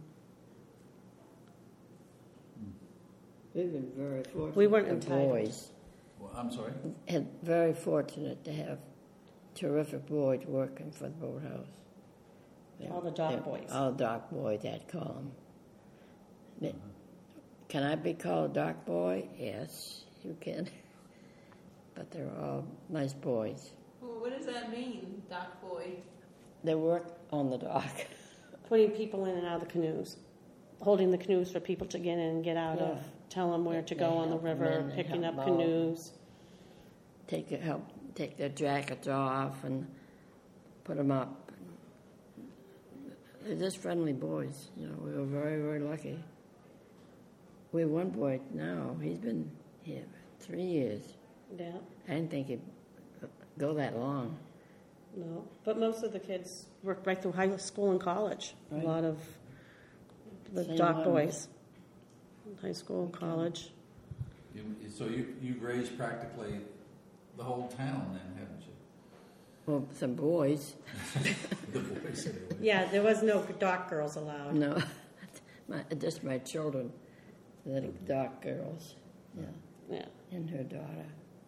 We've been very fortunate. We weren't entitled. Boys. Well, I'm sorry? Very fortunate to have terrific boys working for the boathouse. All the dock boys. All dock boys, I'd call them. Can I be called a dock boy? Yes, you can. But they're all nice boys. Well, what does that mean, dock boy? They work on the dock. Putting people in and out of the canoes. Holding the canoes for people to get in and get out of. Tell them where to go on the river, picking up canoes. Take their jackets off and put them up. They're just friendly boys. We were very, very lucky. We have one boy now. He's been here 3 years. Yeah. I didn't think he'd go that long. No, but most of the kids work right through high school and college. Right. A lot of the dock boys, high school, college. So you've raised practically the whole town then, haven't you? Well, some boys. The boys, anyway. Yeah, there was no dock girls allowed. No, just my children, the dock girls. Yeah. And her daughter.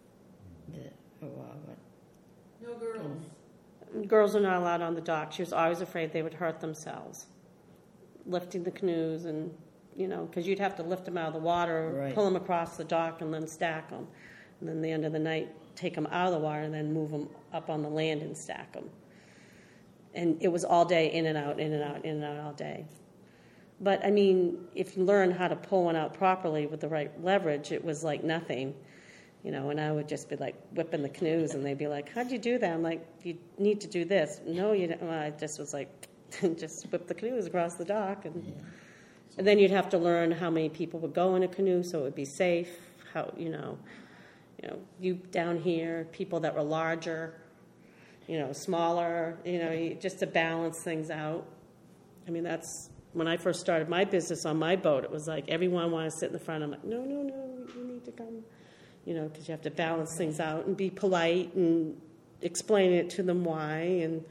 No girls. Girls are not allowed on the dock. She was always afraid they would hurt themselves, lifting the canoes and, because you'd have to lift them out of the water, right. Pull them across the dock and then stack them. And then at the end of the night, take them out of the water and then move them up on the land and stack them. And it was all day, in and out, in and out, in and out all day. But, if you learn how to pull one out properly with the right leverage, it was like nothing. And I would just be like whipping the canoes, and they'd be like, "How'd you do that?" I'm like, "You need to do this." No, you don't. Well, I just was like, just whip the canoes across the dock, and then you'd have to learn how many people would go in a canoe so it would be safe. How you down here, people that were larger, smaller, just to balance things out. I mean, that's when I first started my business on my boat. It was like everyone wanted to sit in the front. I'm like, no, you need to come. Because you have to balance things out and be polite and explain it to them why, and,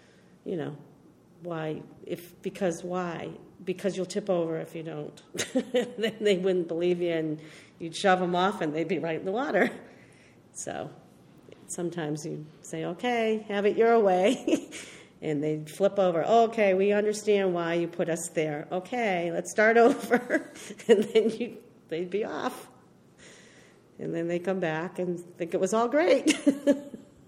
why, why? Because you'll tip over if you don't. Then they wouldn't believe you, and you'd shove them off, and they'd be right in the water. So sometimes you'd say, okay, have it your way, and they'd flip over. Oh, okay, we understand why you put us there. Okay, let's start over, and then they'd be off. And then they come back and think it was all great. Do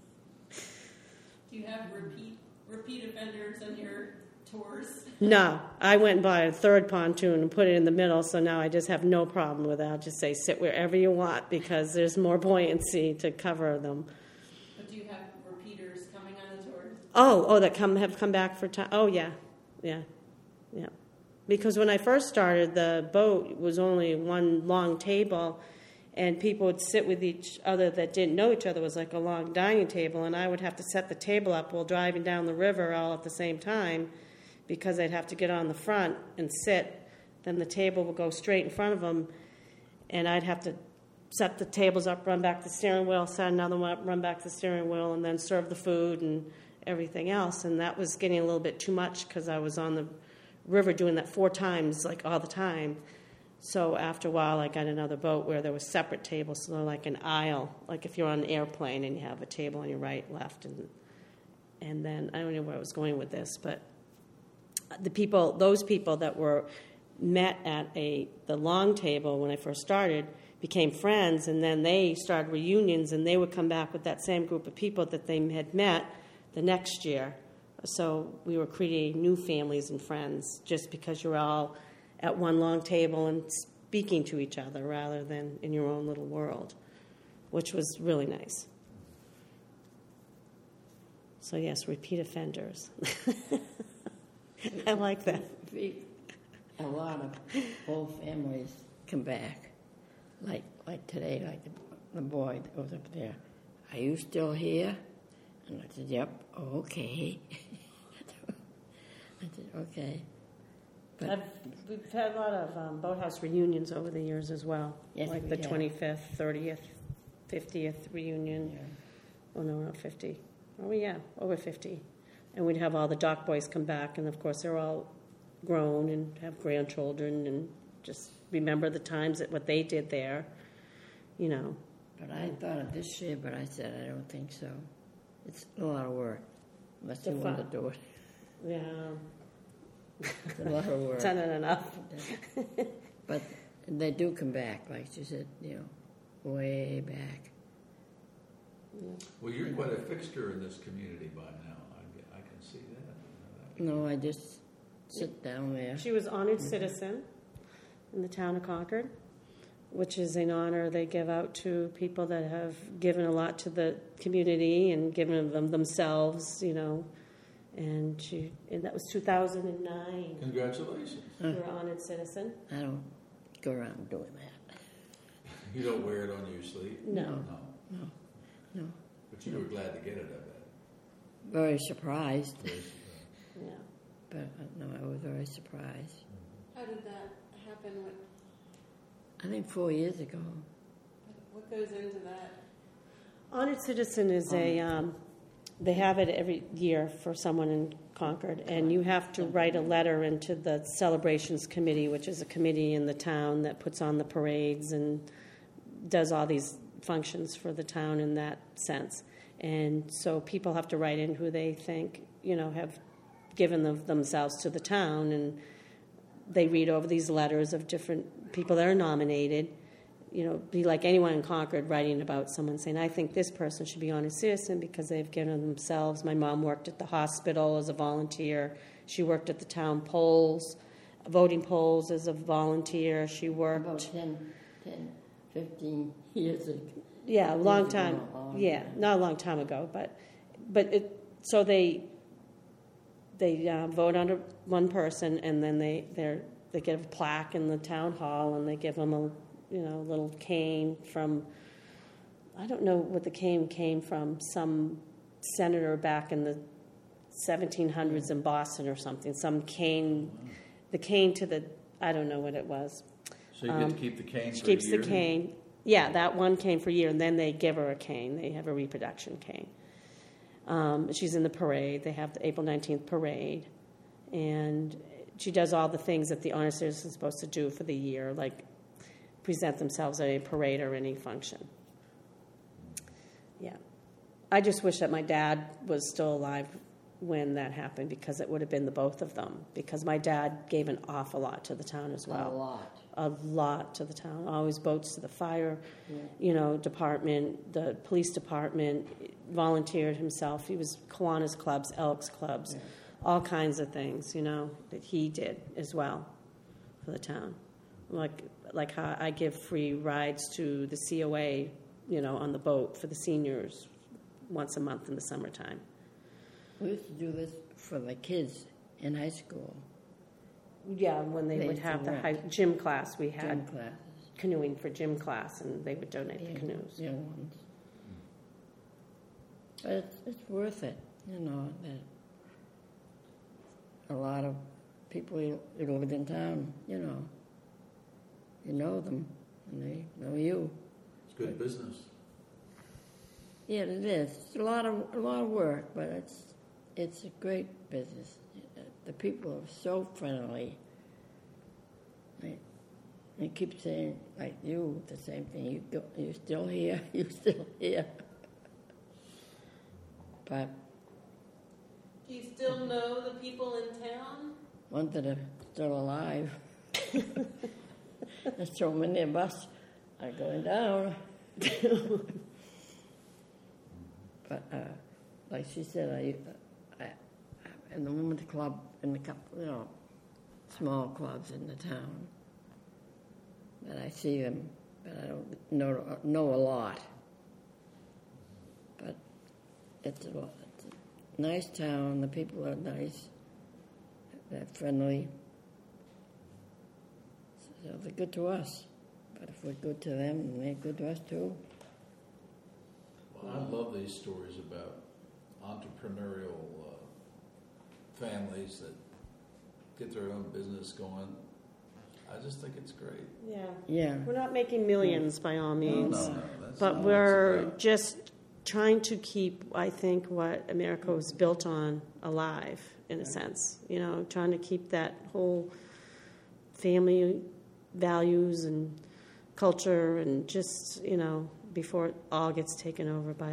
you have repeat offenders on your tours? No, I went and bought a third pontoon and put it in the middle, so now I just have no problem with it. I'll just say sit wherever you want because there's more buoyancy to cover them. But do you have repeaters coming on the tours? Oh, that have come back for time. Oh, yeah. Because when I first started, the boat was only one long table, and people would sit with each other that didn't know each other. It was like a long dining table, and I would have to set the table up while driving down the river all at the same time because I'd have to get on the front and sit. Then the table would go straight in front of them, and I'd have to set the tables up, run back the steering wheel, set another one up, run back the steering wheel, and then serve the food and everything else. And that was getting a little bit too much because I was on the river doing that 4 times, like all the time. So after a while, I got another boat where there were separate tables, so like an aisle, like if you're on an airplane and you have a table on your right, left, and then I don't know where I was going with this, but those people that were met at the long table when I first started became friends, and then they started reunions, and they would come back with that same group of people that they had met the next year. So we were creating new families and friends just because you're all at one long table and speaking to each other rather than in your own little world, which was really nice. So yes, repeat offenders. I like that. A lot of whole families come back, like today, like the boy that was up there. Are you still here? And I said, yep. Oh, okay. I said, okay. But We've had a lot of boathouse reunions over the years as well, yes, like the 25th, 30th, 50th reunion. yeah. Oh, no, not 50. Oh, yeah, over 50. And we'd have all the dock boys come back, and, of course, they're all grown and have grandchildren and just remember the times what they did there, But I thought of this year, but I said I don't think so. It's a lot of work, unless you want to do it. Yeah. It's a lot of work. It's not enough. But they do come back, like she said, way back. Well, you're quite a fixture in this community by now. I can see that. No, I just sit down there. She was honored citizen in the town of Concord, which is an honor they give out to people that have given a lot to the community and given them themselves, And that was 2009. Congratulations. You were honored citizen. I don't go around doing that. You don't wear it on your sleeve? No. No. But you were glad to get it, I bet. Very surprised. Yeah. But no, I was very surprised. How did that happen? I think 4 years ago. What goes into that? Honored citizen is they have it every year for someone in Concord, and you have to write a letter into the celebrations committee, which is a committee in the town that puts on the parades and does all these functions for the town in that sense. And so people have to write in who they think, have given themselves to the town, and they read over these letters of different people that are nominated. Be like anyone in Concord writing about someone saying, I think this person should be honored citizen because they've given themselves. My mom worked at the hospital as a volunteer. She worked at the town polls, voting polls as a volunteer. She worked... About 10, 15 years Yeah, a long Years ago, time. a long Yeah, time. not a long time ago, but so they vote on one person, and then they get a plaque in the town hall, and they give them a little cane from, I don't know what the cane came from, some senator back in the 1700s in Boston or something. Some cane, the cane to the, I don't know what it was. So you get to keep the cane She for keeps a year? the cane. Yeah, that one cane for a year, and then they give her a cane. They have a reproduction cane. She's in the parade. They have the April 19th parade, and she does all the things that the honor citizen is supposed to do for the year, like present themselves at a parade or any function. Yeah. I just wish that my dad was still alive when that happened, because it would have been the both of them, because my dad gave an awful lot to the town as well. A lot to the town. Always boats to the fire, department, the police department, volunteered himself. He was Kiwanis clubs, Elks clubs, all kinds of things, that he did as well for the town. Like how I give free rides to the COA, on the boat for the seniors once a month in the summertime. We used to do this for the kids in high school. Yeah, when they would used to have the rent. gym class, we had Gym classes. canoeing for gym class, and they would donate the canoes. Young ones. But it's worth it, that a lot of people who live in town, you know them, and they know you. It's good business. Yeah, it is. It's a lot of work, but it's a great business. The people are so friendly. I keep saying, like you, the same thing. You're still here. You're still here. But Do you still know the people in town? ones that are still alive. There's so many of us are going down. But like she said, I in the women's club, in the couple, small clubs in the town, that I see them, but I don't know a lot. But it's a nice town. The people are nice. They're friendly. So they're good to us. But if we're good to them, they're good to us too. Well, I love these stories about entrepreneurial families that get their own business going. I just think it's great. Yeah. We're not making millions by all means, No, that's but not what we're it's about. just trying to keep, I think, what America was built on alive, in a sense. Trying to keep that whole family values and culture, and just, before it all gets taken over by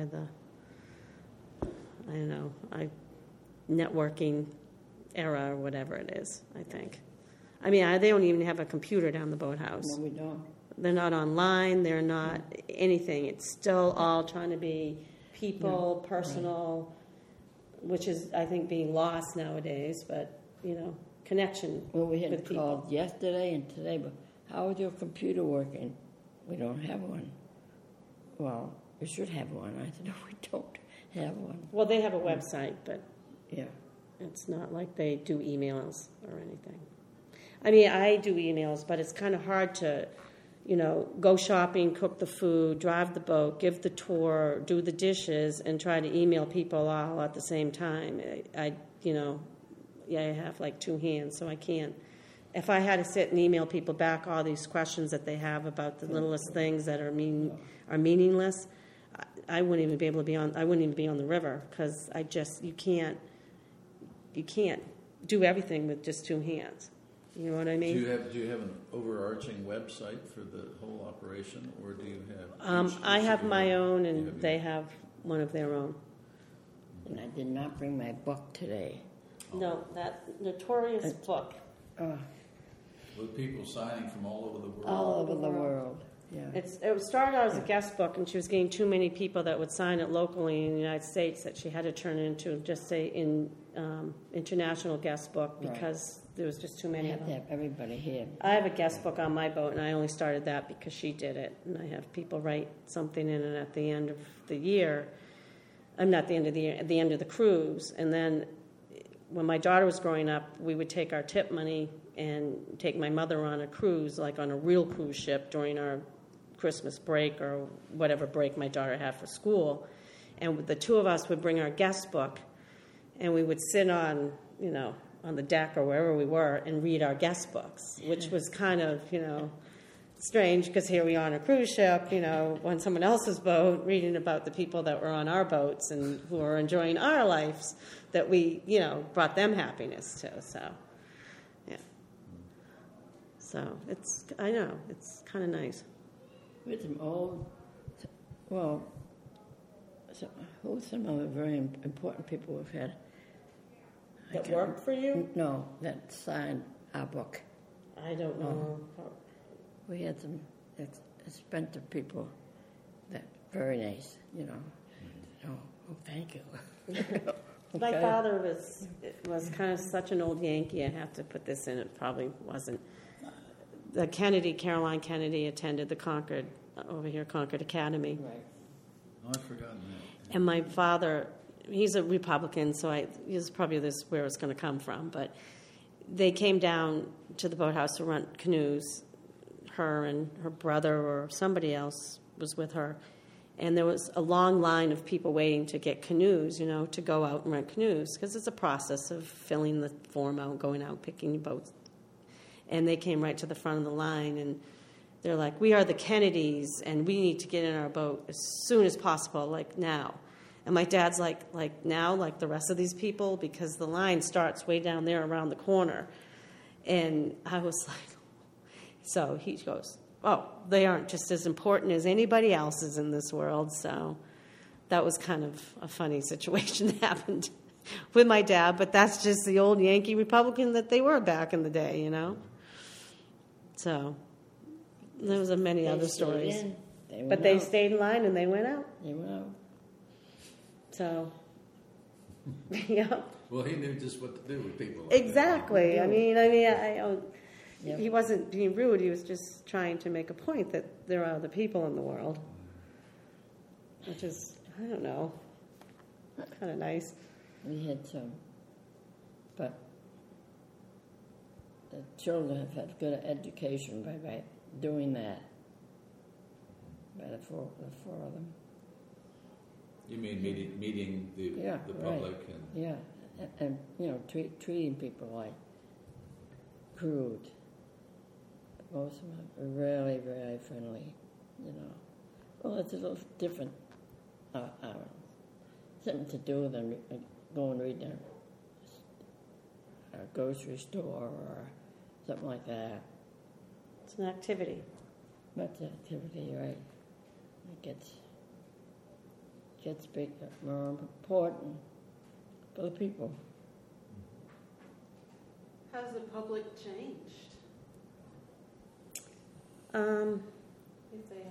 the, networking era or whatever it is, I think. I mean, they don't even have a computer down the boathouse. No, we don't. They're not online. They're not anything. It's still all trying to be people, personal, which is, I think, being lost nowadays. But, connection Well, we with had people. called yesterday and today, but how is your computer working? We don't have one. Well, we should have one. I said, no, we don't have one. Well, they have a website, but Yeah. it's not like they do emails or anything. I mean, I do emails, but it's kind of hard to, go shopping, cook the food, drive the boat, give the tour, do the dishes, and try to email people all at the same time. I have like two hands, so I can't. If I had to sit and email people back all these questions that they have about the littlest things that are meaningless, I wouldn't even be able to be on. I wouldn't even be on the river, because you can't do everything with just two hands. You know what I mean? Do you have an overarching website for the whole operation, or do you have? I have my own, You and have they have one of their own. And I did not bring my book today. No, that notorious book. With people signing from all over the world. All over the world. Yeah. It started out as a guest book, and she was getting too many people that would sign it locally in the United States that she had to turn it into just say in international guest book, because there was just too many I of have to them. have everybody here. I have a guest book on my boat, and I only started that because she did it. And I have people write something in it at the end of the year. I'm not the end of the year, at the end of the cruise. And then when my daughter was growing up, we would take our tip money and take my mother on a cruise, like on a real cruise ship during our Christmas break or whatever break my daughter had for school. And the two of us would bring our guest book, and we would sit on, on the deck or wherever we were and read our guest books, which was kind of, strange because here we are on a cruise ship, on someone else's boat, reading about the people that were on our boats and who were enjoying our lives that we, brought them happiness to. So, yeah. So it's kind of nice. With some old, well, who's some of the very important people we've had? That worked for you? No, that signed our book. I don't know. We had some expensive people that very nice, Oh, thank you. My father was kind of such an old Yankee. I have to put this in. It probably wasn't. Caroline Kennedy attended the Concord Academy. Right. Oh, I've forgotten that. And my father, he's a Republican, so he's probably where it's going to come from. But they came down to the boathouse to rent canoes. Her and her brother or somebody else was with her. And there was a long line of people waiting to get canoes, to go out and rent canoes, because it's a process of filling the form out, going out, picking your boats. And they came right to the front of the line, and they're like, we are the Kennedys, and we need to get in our boat as soon as possible, like now. And my dad's like now, like the rest of these people, because the line starts way down there around the corner. And I was like, so he goes, oh, they aren't just as important as anybody else's in this world. So that was kind of a funny situation that happened with my dad. But that's just the old Yankee Republican that they were back in the day, So there was many other stories. But they stayed in line and they went out. They went out. So, yeah. Well, he knew just what to do with people. Like Exactly. that. Yep. He wasn't being rude. He was just trying to make a point that there are other people in the world, which is, I don't know, kind of nice. We had some, but the children have had good education by doing that, by the four of them. You mean meeting the public? Right. And treating people like crude. Most of them are really, really friendly, Well, it's a little different, something to do than go and read in a grocery store or something like that. It's an activity. That's an activity, right? It gets big, more important for the people. Has the public changed? If they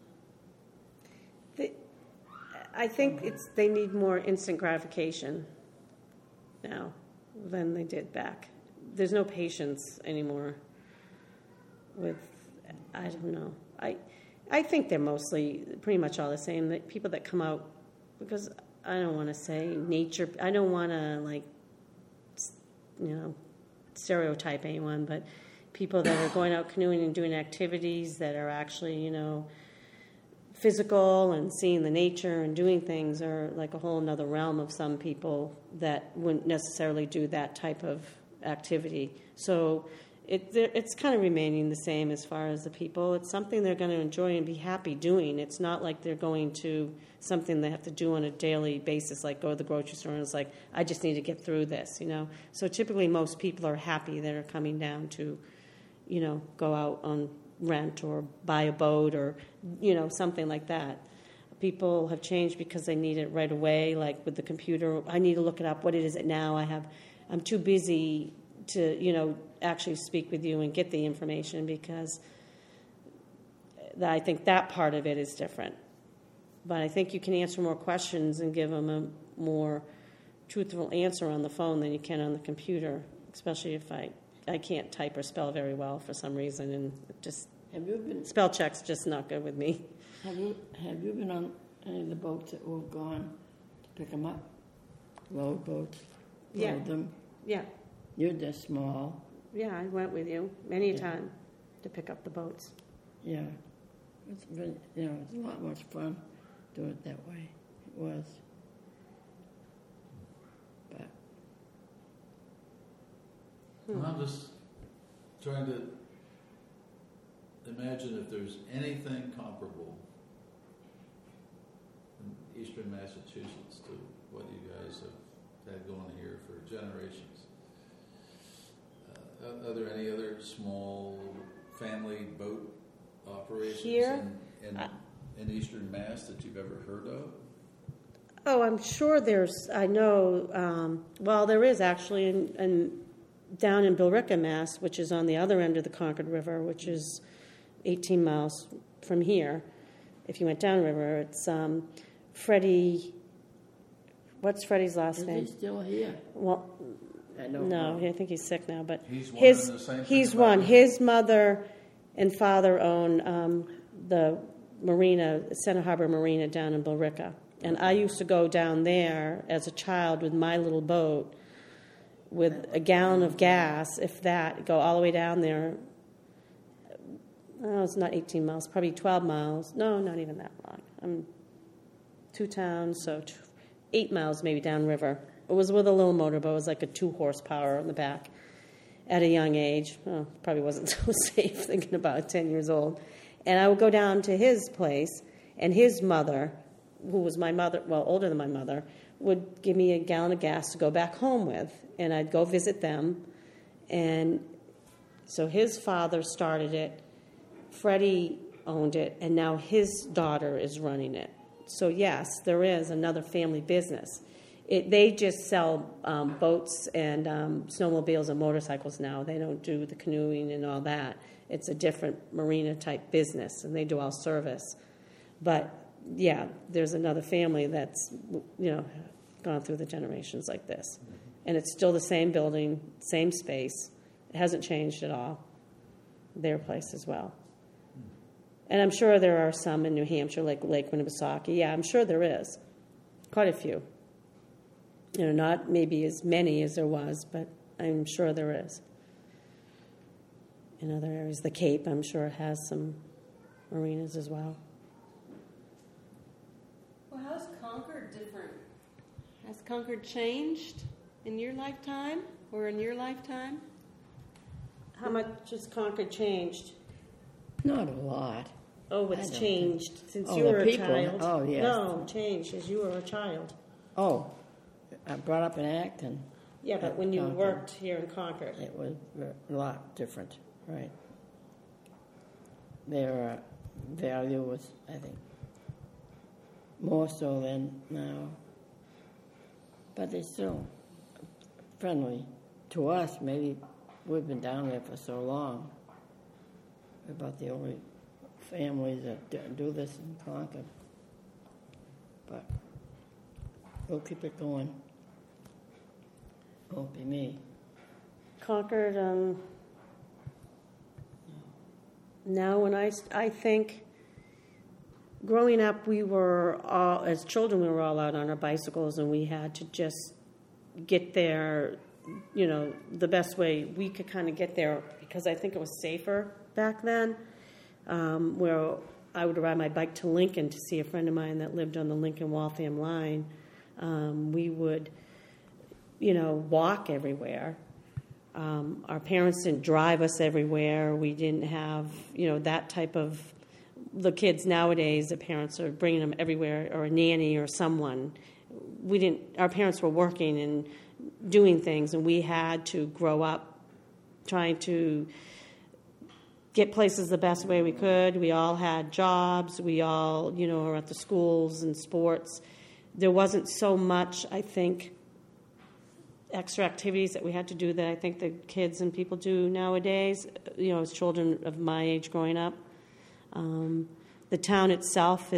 have. I think they need more instant gratification now than they did back. There's no patience anymore with, I don't know. I think they're mostly pretty much all the same. The people that come out, because I don't want to say nature, I don't want to stereotype anyone, but people that are going out canoeing and doing activities that are actually, physical and seeing the nature and doing things are like a whole another realm of some people that wouldn't necessarily do that type of activity. So it's kind of remaining the same as far as the people. It's something they're going to enjoy and be happy doing. It's not like they're going to something they have to do on a daily basis, like go to the grocery store and it's like, I just need to get through this, So typically most people are happy that are coming down to, go out on rent or buy a boat or, something like that. People have changed because they need it right away, like with the computer. I need to look it up. What is it now? I'm too busy to, actually speak with you and get the information because I think that part of it is different. But I think you can answer more questions and give them a more truthful answer on the phone than you can on the computer, especially if I I can't type or spell very well for some reason, and just Have you been spell check's just not good with me. Have you been on any of the boats that we've gone to pick them up? Load boats? Yeah. Load them? Yeah, You're just small. yeah, I went with you many a time to pick up the boats. Yeah. It's been, it's a lot much fun doing it that way. It was. But I'm just trying to imagine if there's anything comparable in eastern Massachusetts to what you guys have had going here for generations. Are there any other small family boat operations Here? in eastern Mass that you've ever heard of? Oh, I'm sure I know, well, there is actually down in Billerica, Mass., which is on the other end of the Concord River, which is 18 miles from here. If you went downriver, it's Freddie. What's Freddie's last name? is he still here? Well, I don't no, know. I think he's sick now. But He's one his and the same he's thing one. about His mother and father own the marina, Center Harbor Marina down in Billerica, and I used to go down there as a child with my little boat with a gallon of gas, if that, go all the way down there. Oh, it's not 18 miles, probably 12 miles. No, not even that long. 2 towns, so 8 miles maybe downriver. It was with a little motorboat. It was like a 2 horsepower on the back at a young age. Oh, probably wasn't so safe thinking about 10 years old. And I would go down to his place, and his mother, who was my mother, well, older than my mother, would give me a gallon of gas to go back home with. And I'd go visit them. And so his father started it. Freddie owned it, and now his daughter is running it. So yes, there is another family business. They just sell boats and snowmobiles and motorcycles now. They don't do the canoeing and all that. It's a different marina-type business, and they do all service. But, yeah, there's another family that's, gone through the generations like this. And it's still the same building, same space. It hasn't changed at all. Their place as well. And I'm sure there are some in New Hampshire, like Lake Winnipesaukee. Yeah, I'm sure there is. Quite a few. Not maybe as many as there was, but I'm sure there is. In other areas, the Cape, I'm sure, has some marinas as well. Well, how's Concord different? Has Concord changed in your lifetime or in your lifetime? How much has Concord changed? Not a lot. Oh, I it's don't changed since Oh, you the were a people. child. Oh, yes. No, changed as you were a child. Oh, I brought up in Acton. Yeah, but when you Concord. worked here in Concord. It was a lot different, right? Their value was, I think, more so than now. But they're still friendly to us. Maybe we've been down there for so long. We're about the only families that do this in Concord. But we'll keep it going. Won't be me. Concord, now when I think growing up, we were all, as children, we were all out on our bicycles, and we had to just get there, the best way we could kind of get there, because I think it was safer back then, where I would ride my bike to Lincoln to see a friend of mine that lived on the Lincoln-Waltham line. We would, walk everywhere. Our parents didn't drive us everywhere. We didn't have, that type of, the kids nowadays, the parents are bringing them everywhere, or a nanny or someone. Our parents were working and doing things, and we had to grow up trying to get places the best way we could. We all had jobs. We all, were at the schools and sports. There wasn't so much, I think, extra activities that we had to do that I think the kids and people do nowadays, as children of my age growing up. The town itself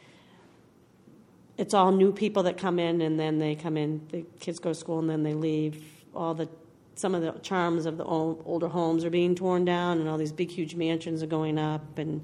it's all new people that come in, and then they come in, the kids go to school, and then they leave. All the some of the charms of the older homes are being torn down, and all these big, huge mansions are going up, and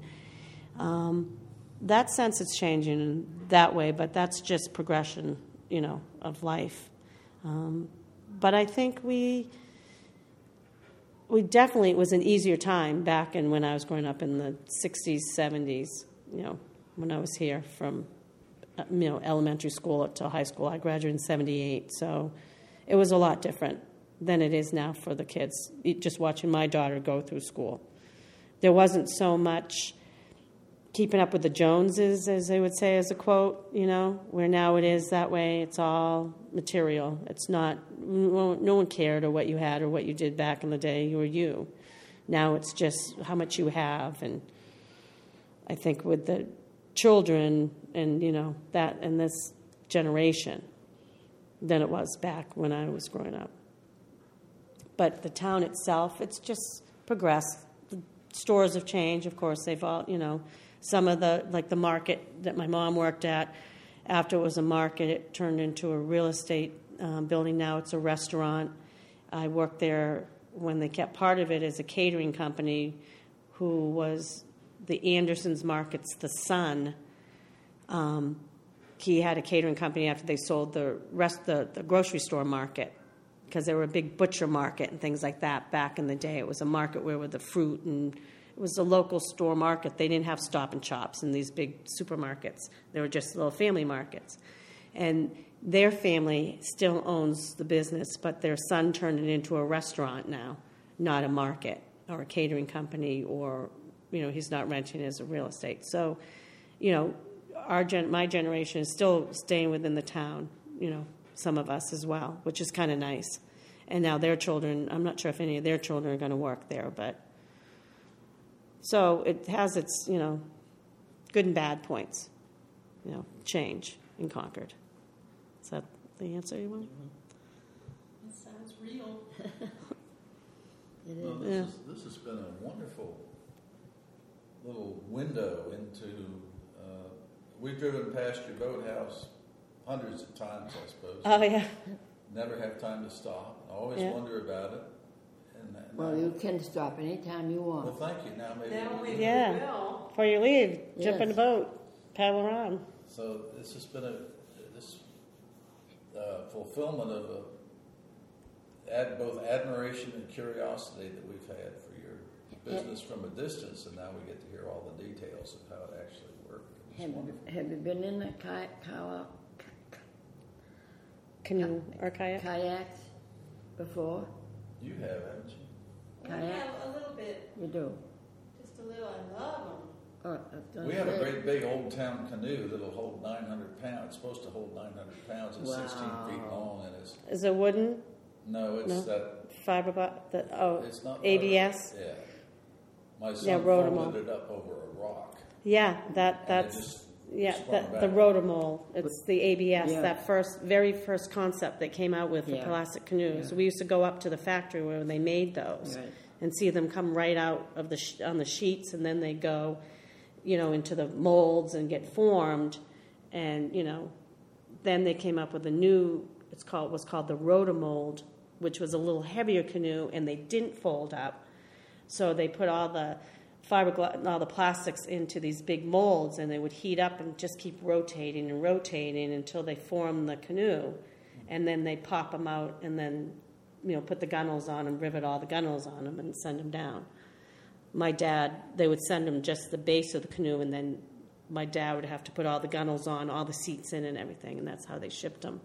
that sense it's changing in that way. But that's just progression, of life. But I think we definitely, it was an easier time back in when I was growing up in the 60s, 70s, when I was here from, elementary school up to high school. I graduated in 78, so it was a lot different than it is now for the kids, just watching my daughter go through school. There wasn't so much keeping up with the Joneses, as they would say as a quote, where now it is that way. It's all material. It's not, no one cared or what you had or what you did back in the day. You were you. Now it's just how much you have. And I think with the children and, that in this generation than it was back when I was growing up. But the town itself, it's just progressed. The stores have changed, of course. They've all, some of the market that my mom worked at, after it was a market, it turned into a real estate building. Now it's a restaurant. I worked there when they kept part of it as a catering company, who was the Andersons Market's the son. He had a catering company after they sold the grocery store market, because there were a big butcher market and things like that back in the day. It was a market where with the fruit, and it was a local store market. They didn't have Stop and Shops in these big supermarkets. They were just little family markets. And their family still owns the business, but their son turned it into a restaurant now, not a market or a catering company, or, he's not renting it as a real estate. So, my generation is still staying within the town, some of us as well, which is kind of nice. And now their children, I'm not sure if any of their children are going to work there, but so it has its, good and bad points, change in Concord. Is that the answer you want? That sounds real. It Well, is. this has been a wonderful little window into. We've driven past your boathouse hundreds of times, I suppose. Oh, yeah. Never have time to stop. Always Yeah. wonder about it. And Well, you can stop anytime you well, want. thank you. Now maybe. Now maybe Yeah. we will. Before you leave, jump in the Yes. boat, paddle around. So this has been this fulfillment of both admiration and curiosity that we've had for your business from a distance, and now we get to hear all the details of how it actually worked. It's wonderful. Have you been in the Canoe or kayak? kayaks before? You have, haven't you? We Kayak? have a little bit, You do. just a little. I love them. Oh, I was gonna We have a say- great big old town canoe that'll hold 900 pounds. It's supposed to hold 900 pounds. It's 16 feet Wow. long, and it's Is it wooden? no, it's No. that Fiberglass? it's not ABS? Yeah, my son Yeah, Rotomol. folded it up over a rock. Yeah, and it that's just yeah, sprung the back. Rotomol. It's the ABS, Yeah. that very first concept they came out with for Yeah. plastic canoes. Yeah. We used to go up to the factory where they made those Right. and see them come right out of on the sheets, and then they go, into the molds and get formed, and then they came up with a new. Was called the Rotomold, which was a little heavier canoe, and they didn't fold up, so they put all the fiberglass and all the plastics into these big molds, and they would heat up and just keep rotating and rotating until they form the canoe, and then they pop them out, and then put the gunnels on and rivet all the gunnels on them and send them down. My dad, they would send him just the base of the canoe, and then my dad would have to put all the gunnels on, all the seats in and everything, and that's how they shipped them.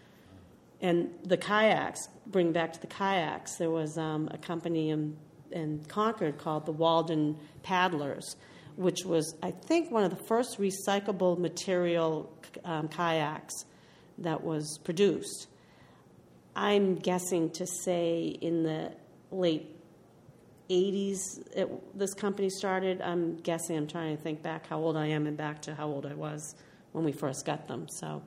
And the kayaks, bring back to the kayaks, there was a company in Concord called the Walden Paddlers, which was, I think, one of the first recyclable material kayaks that was produced. I'm guessing to say in the late 80s this company started. I'm guessing, I'm trying to think back how old I am and back to how old I was when we first got them. So,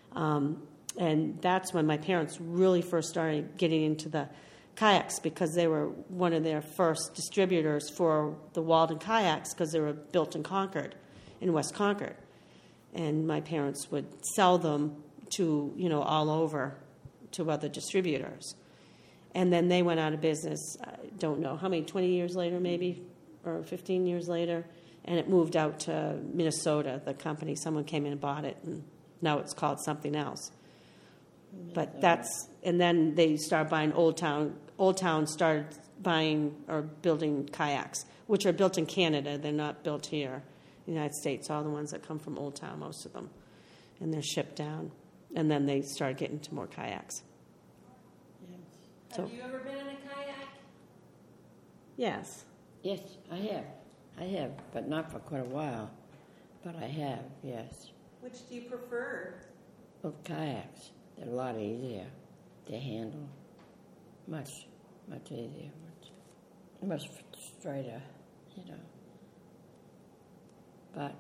and that's when my parents really first started getting into the kayaks, because they were one of their first distributors for the Walden kayaks, because they were built in Concord, in West Concord. And my parents would sell them to, all over to other distributors. And then they went out of business, I don't know, how many, 20 years later maybe, or 15 years later, and it moved out to Minnesota, the company. Someone came in and bought it, and now it's called something else. But that's, and then they started buying Old Town. Old Town started buying or building kayaks, which are built in Canada. They're not built here in the United States. All the ones that come from Old Town, most of them. And they're shipped down. And then they started getting to more kayaks. So, Have you ever been in a kayak? yes. Yes, I have. I have, but not for quite a while. But I have, yes. Which do you prefer? Well, kayaks, they're a lot easier to handle. Much easier. Much straighter, you know. But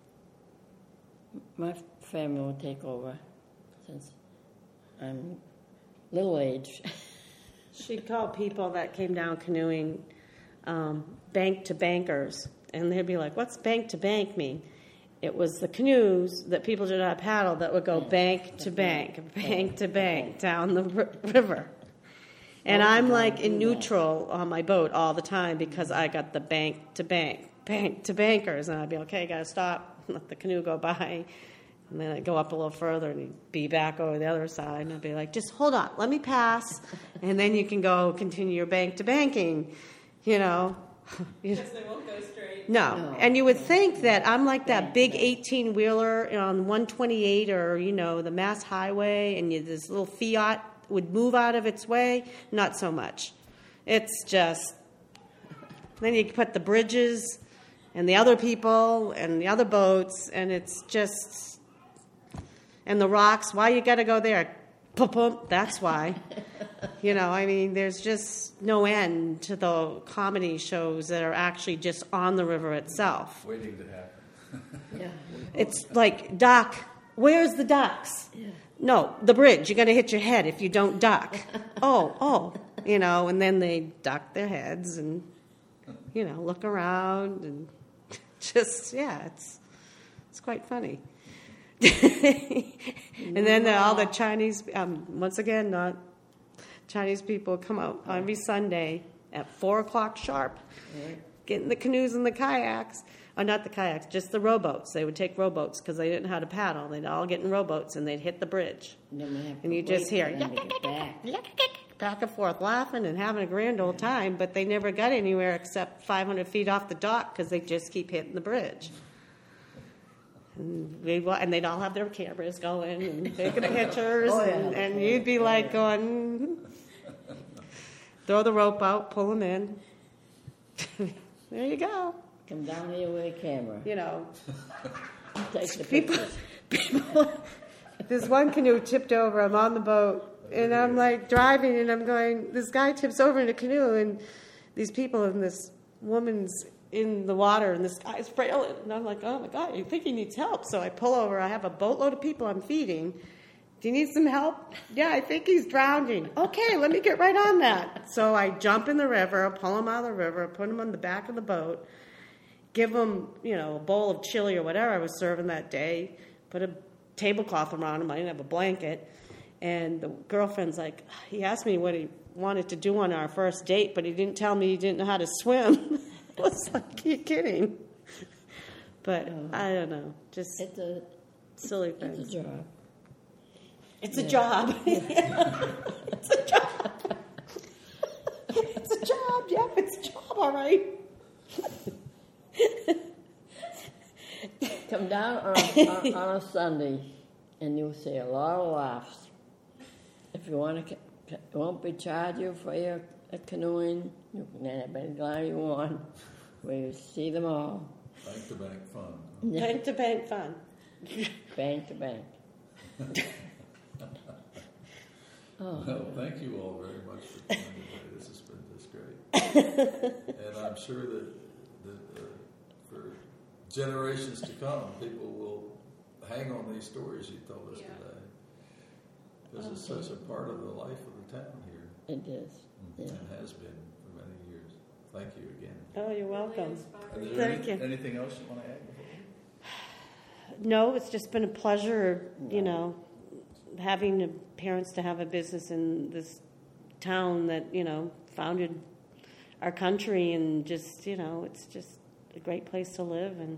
my family will take over since I'm little age. She'd call people that came down canoeing bank to bankers, and they'd be like, what's bank to bank mean? It was the canoes that people did not paddle that would go bank to bank down the river. And I'm like in neutral on my boat all the time because I got the bank to bankers, and I'd be okay, gotta stop, let the canoe go by. And then I'd go up a little further and he'd be back over the other side. And I'd be like, just hold on, let me pass. And then you can go continue your bank to banking, you know. Because they won't go straight. No. And you would think that I'm like that big 18-wheeler on 128 or, you know, the Mass Highway, and this little Fiat would move out of its way. Not so much. It's just, then you put the bridges and the other people and the other boats, and it's just... And the rocks, why you got to go there? Pum, that's why. You know, I mean, there's just no end to the comedy shows that are actually just on the river itself. Waiting to happen. Yeah. It's like, dock, where's the docks? Yeah. No, the bridge. You're going to hit your head if you don't dock. oh, you know, and then they duck their heads and, you know, look around and just, yeah, it's quite funny. And then all the Chinese, once again, not Chinese people, come out every Sunday at 4 o'clock sharp, get in the canoes and the kayaks. Or not the kayaks, just the rowboats. They would take rowboats because they didn't know how to paddle. They'd all get in rowboats and they'd hit the bridge. And you just hear back and forth laughing and having a grand old time, but they never got anywhere except 500 feet off the dock because they just keep hitting the bridge. And they'd all have their cameras going and taking pictures, and you'd be like going, throw the rope out, pull them in. There you go. Come down here with a camera. You know, Take the people. pictures. This one canoe tipped over. I'm on the boat, and I'm like driving, and I'm going. This guy tips over in a canoe, and these people and this woman's in the water, and this guy's frailing, and I'm like, oh my God, I think he needs help. So I pull over. I have a boatload of people I'm feeding. Do you need some help? Yeah, I think he's drowning. Okay, let me get right on that. So I jump in the river, pull him out of the river, put him on the back of the boat, give him, you know, a bowl of chili or whatever I was serving that day, put a tablecloth around him. I didn't have a blanket. And the girlfriend's like, he asked me what he wanted to do on our first date, but he didn't tell me he didn't know how to swim. I was like, you're kidding. But I don't know, just silly things. It's a job. It's a job. It's a job. It's a job. Yeah, it's a job, all right. Come down on a Sunday, and you'll see a lot of laughs. If you want to, it won't be charge you for your canoeing. You can have any time you want. We see them all. Bank to bank fun. Bank to bank fun. Bank to bank. Well, thank you all very much for coming today. This has been just great. And I'm sure that for generations to come, people will hang on these stories you told us today. This is such a part of the life of the town here. It is. Yeah. And has been for many years. Thank you again. Oh, you're welcome. And is there Thank you. anything else you want to add before? No, it's just been a pleasure, you know, having the parents to have a business in this town that, you know, founded our country, and just, you know, it's just a great place to live and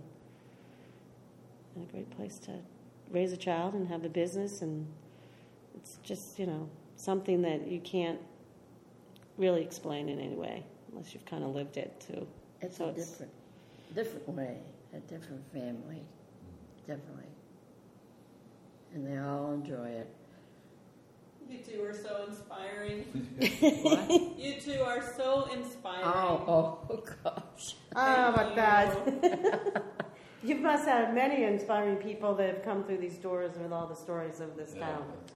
a great place to raise a child and have a business, and it's just, you know, something that you can't really explain in any way unless you've kind of lived it too. It's So a different way, a different family, definitely. And they all enjoy it. You two are so inspiring. What? You two are so inspiring. Oh, gosh. Oh my God. You must have many inspiring people that have come through these doors with all the stories of this town.